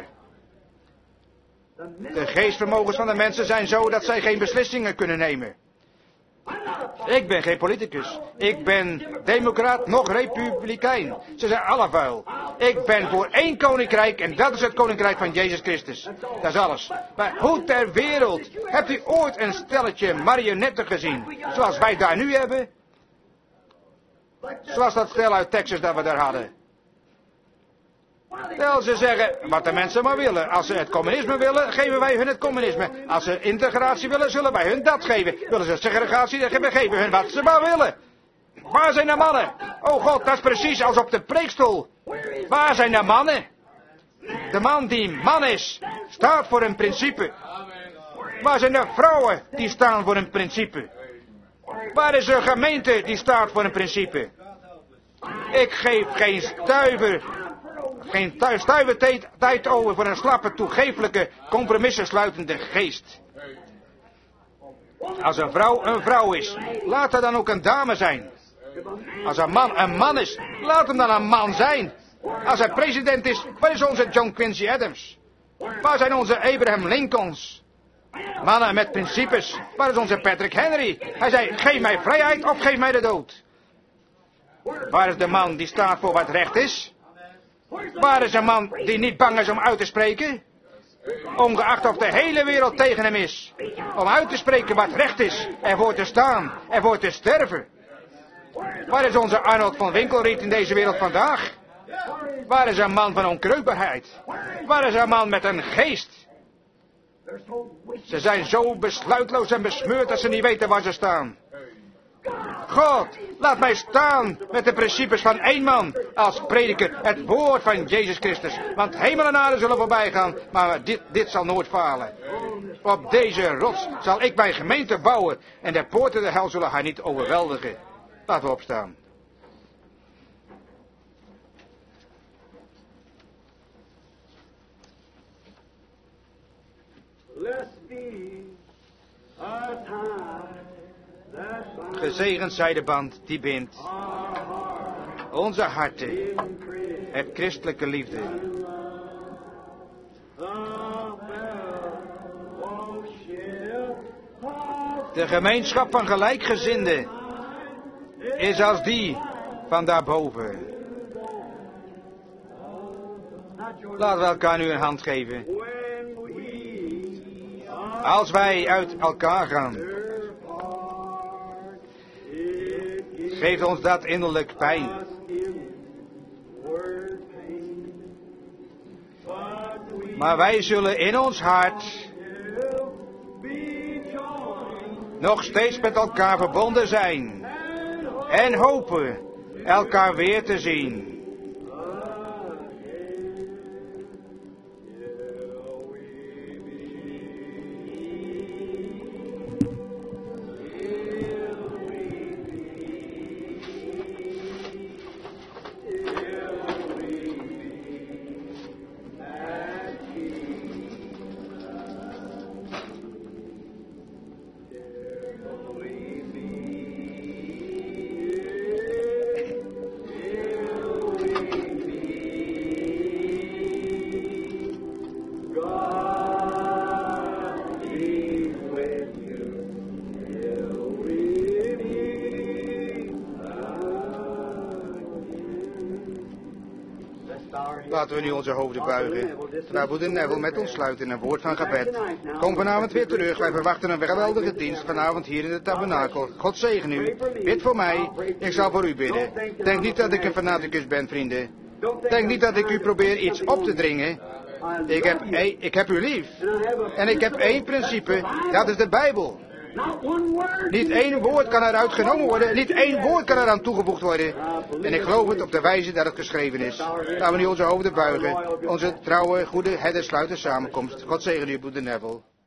De geestvermogens van de mensen zijn zo dat zij geen beslissingen kunnen nemen. Ik ben geen politicus. Ik ben democraat, nog republikein. Ze zijn alle vuil. Ik ben voor één koninkrijk en dat is het koninkrijk van Jezus Christus. Dat is alles. Maar hoe ter wereld hebt u ooit een stelletje marionetten gezien? Zoals wij daar nu hebben? Zoals dat stel uit Texas dat we daar hadden. Wel, ze zeggen wat de mensen maar willen. Als ze het communisme willen, geven wij hun het communisme. Als ze integratie willen, zullen wij hun dat geven. Willen ze segregatie, dan geven we hun wat ze maar willen. Waar zijn de mannen? Oh God, dat is precies als op de preekstoel. Waar zijn de mannen? De man die man is, staat voor een principe. Waar zijn de vrouwen die staan voor een principe? Waar is de gemeente die staat voor een principe? Ik geef geen stuiver, geen stuiver tijd over voor een slappe, toegeeflijke, compromissen sluitende geest. Als een vrouw een vrouw is, laat er dan ook een dame zijn. Als een man een man is, laat hem dan een man zijn. Als hij president is, waar is onze John Quincy Adams? Waar zijn onze Abraham Lincolns? Mannen met principes, waar is onze Patrick Henry? Hij zei, geef mij vrijheid of geef mij de dood. Waar is de man die staat voor wat recht is? Waar is een man die niet bang is om uit te spreken? Ongeacht of de hele wereld tegen hem is. Om uit te spreken wat recht is, ervoor te staan, ervoor te sterven. Waar is onze Arnold van Winkelried in deze wereld vandaag? Waar is een man van onkreukbaarheid? Waar is een man met een geest? Ze zijn zo besluitloos en besmeurd dat ze niet weten waar ze staan. God, laat mij staan met de principes van één man als prediker, het woord van Jezus Christus. Want hemel en aarde zullen voorbij gaan, maar dit, dit zal nooit falen. Op deze rots zal ik mijn gemeente bouwen en de poorten der hel zullen haar niet overweldigen. Laten we opstaan. Gezegend zij de band die bindt onze harten, het christelijke liefde. De gemeenschap van gelijkgezinden is als die van daarboven. Laten we elkaar nu een hand geven. Als wij uit elkaar gaan, geeft ons dat innerlijk pijn. Maar wij zullen in ons hart nog steeds met elkaar verbonden zijn en hopen elkaar weer te zien. Laten we nu onze hoofden buigen. Terwijl broeder Neville met ons sluit in een woord van gebed. Kom vanavond weer terug. Wij verwachten een geweldige dienst vanavond hier in de tabernakel. God zegen u. Bid voor mij. Ik zal voor u bidden. Denk niet dat ik een fanaticus ben, vrienden. Denk niet dat ik u probeer iets op te dringen. Ik heb, ik heb u lief. En ik heb één principe. Dat is de Bijbel. Niet één woord kan eruit genomen worden. Niet één woord kan eraan toegevoegd worden. En ik geloof het op de wijze dat het geschreven is. Laten we nu onze hoofden buigen. Onze trouwe, goede herder sluiten samenkomst. God zegen u, broeder Neville.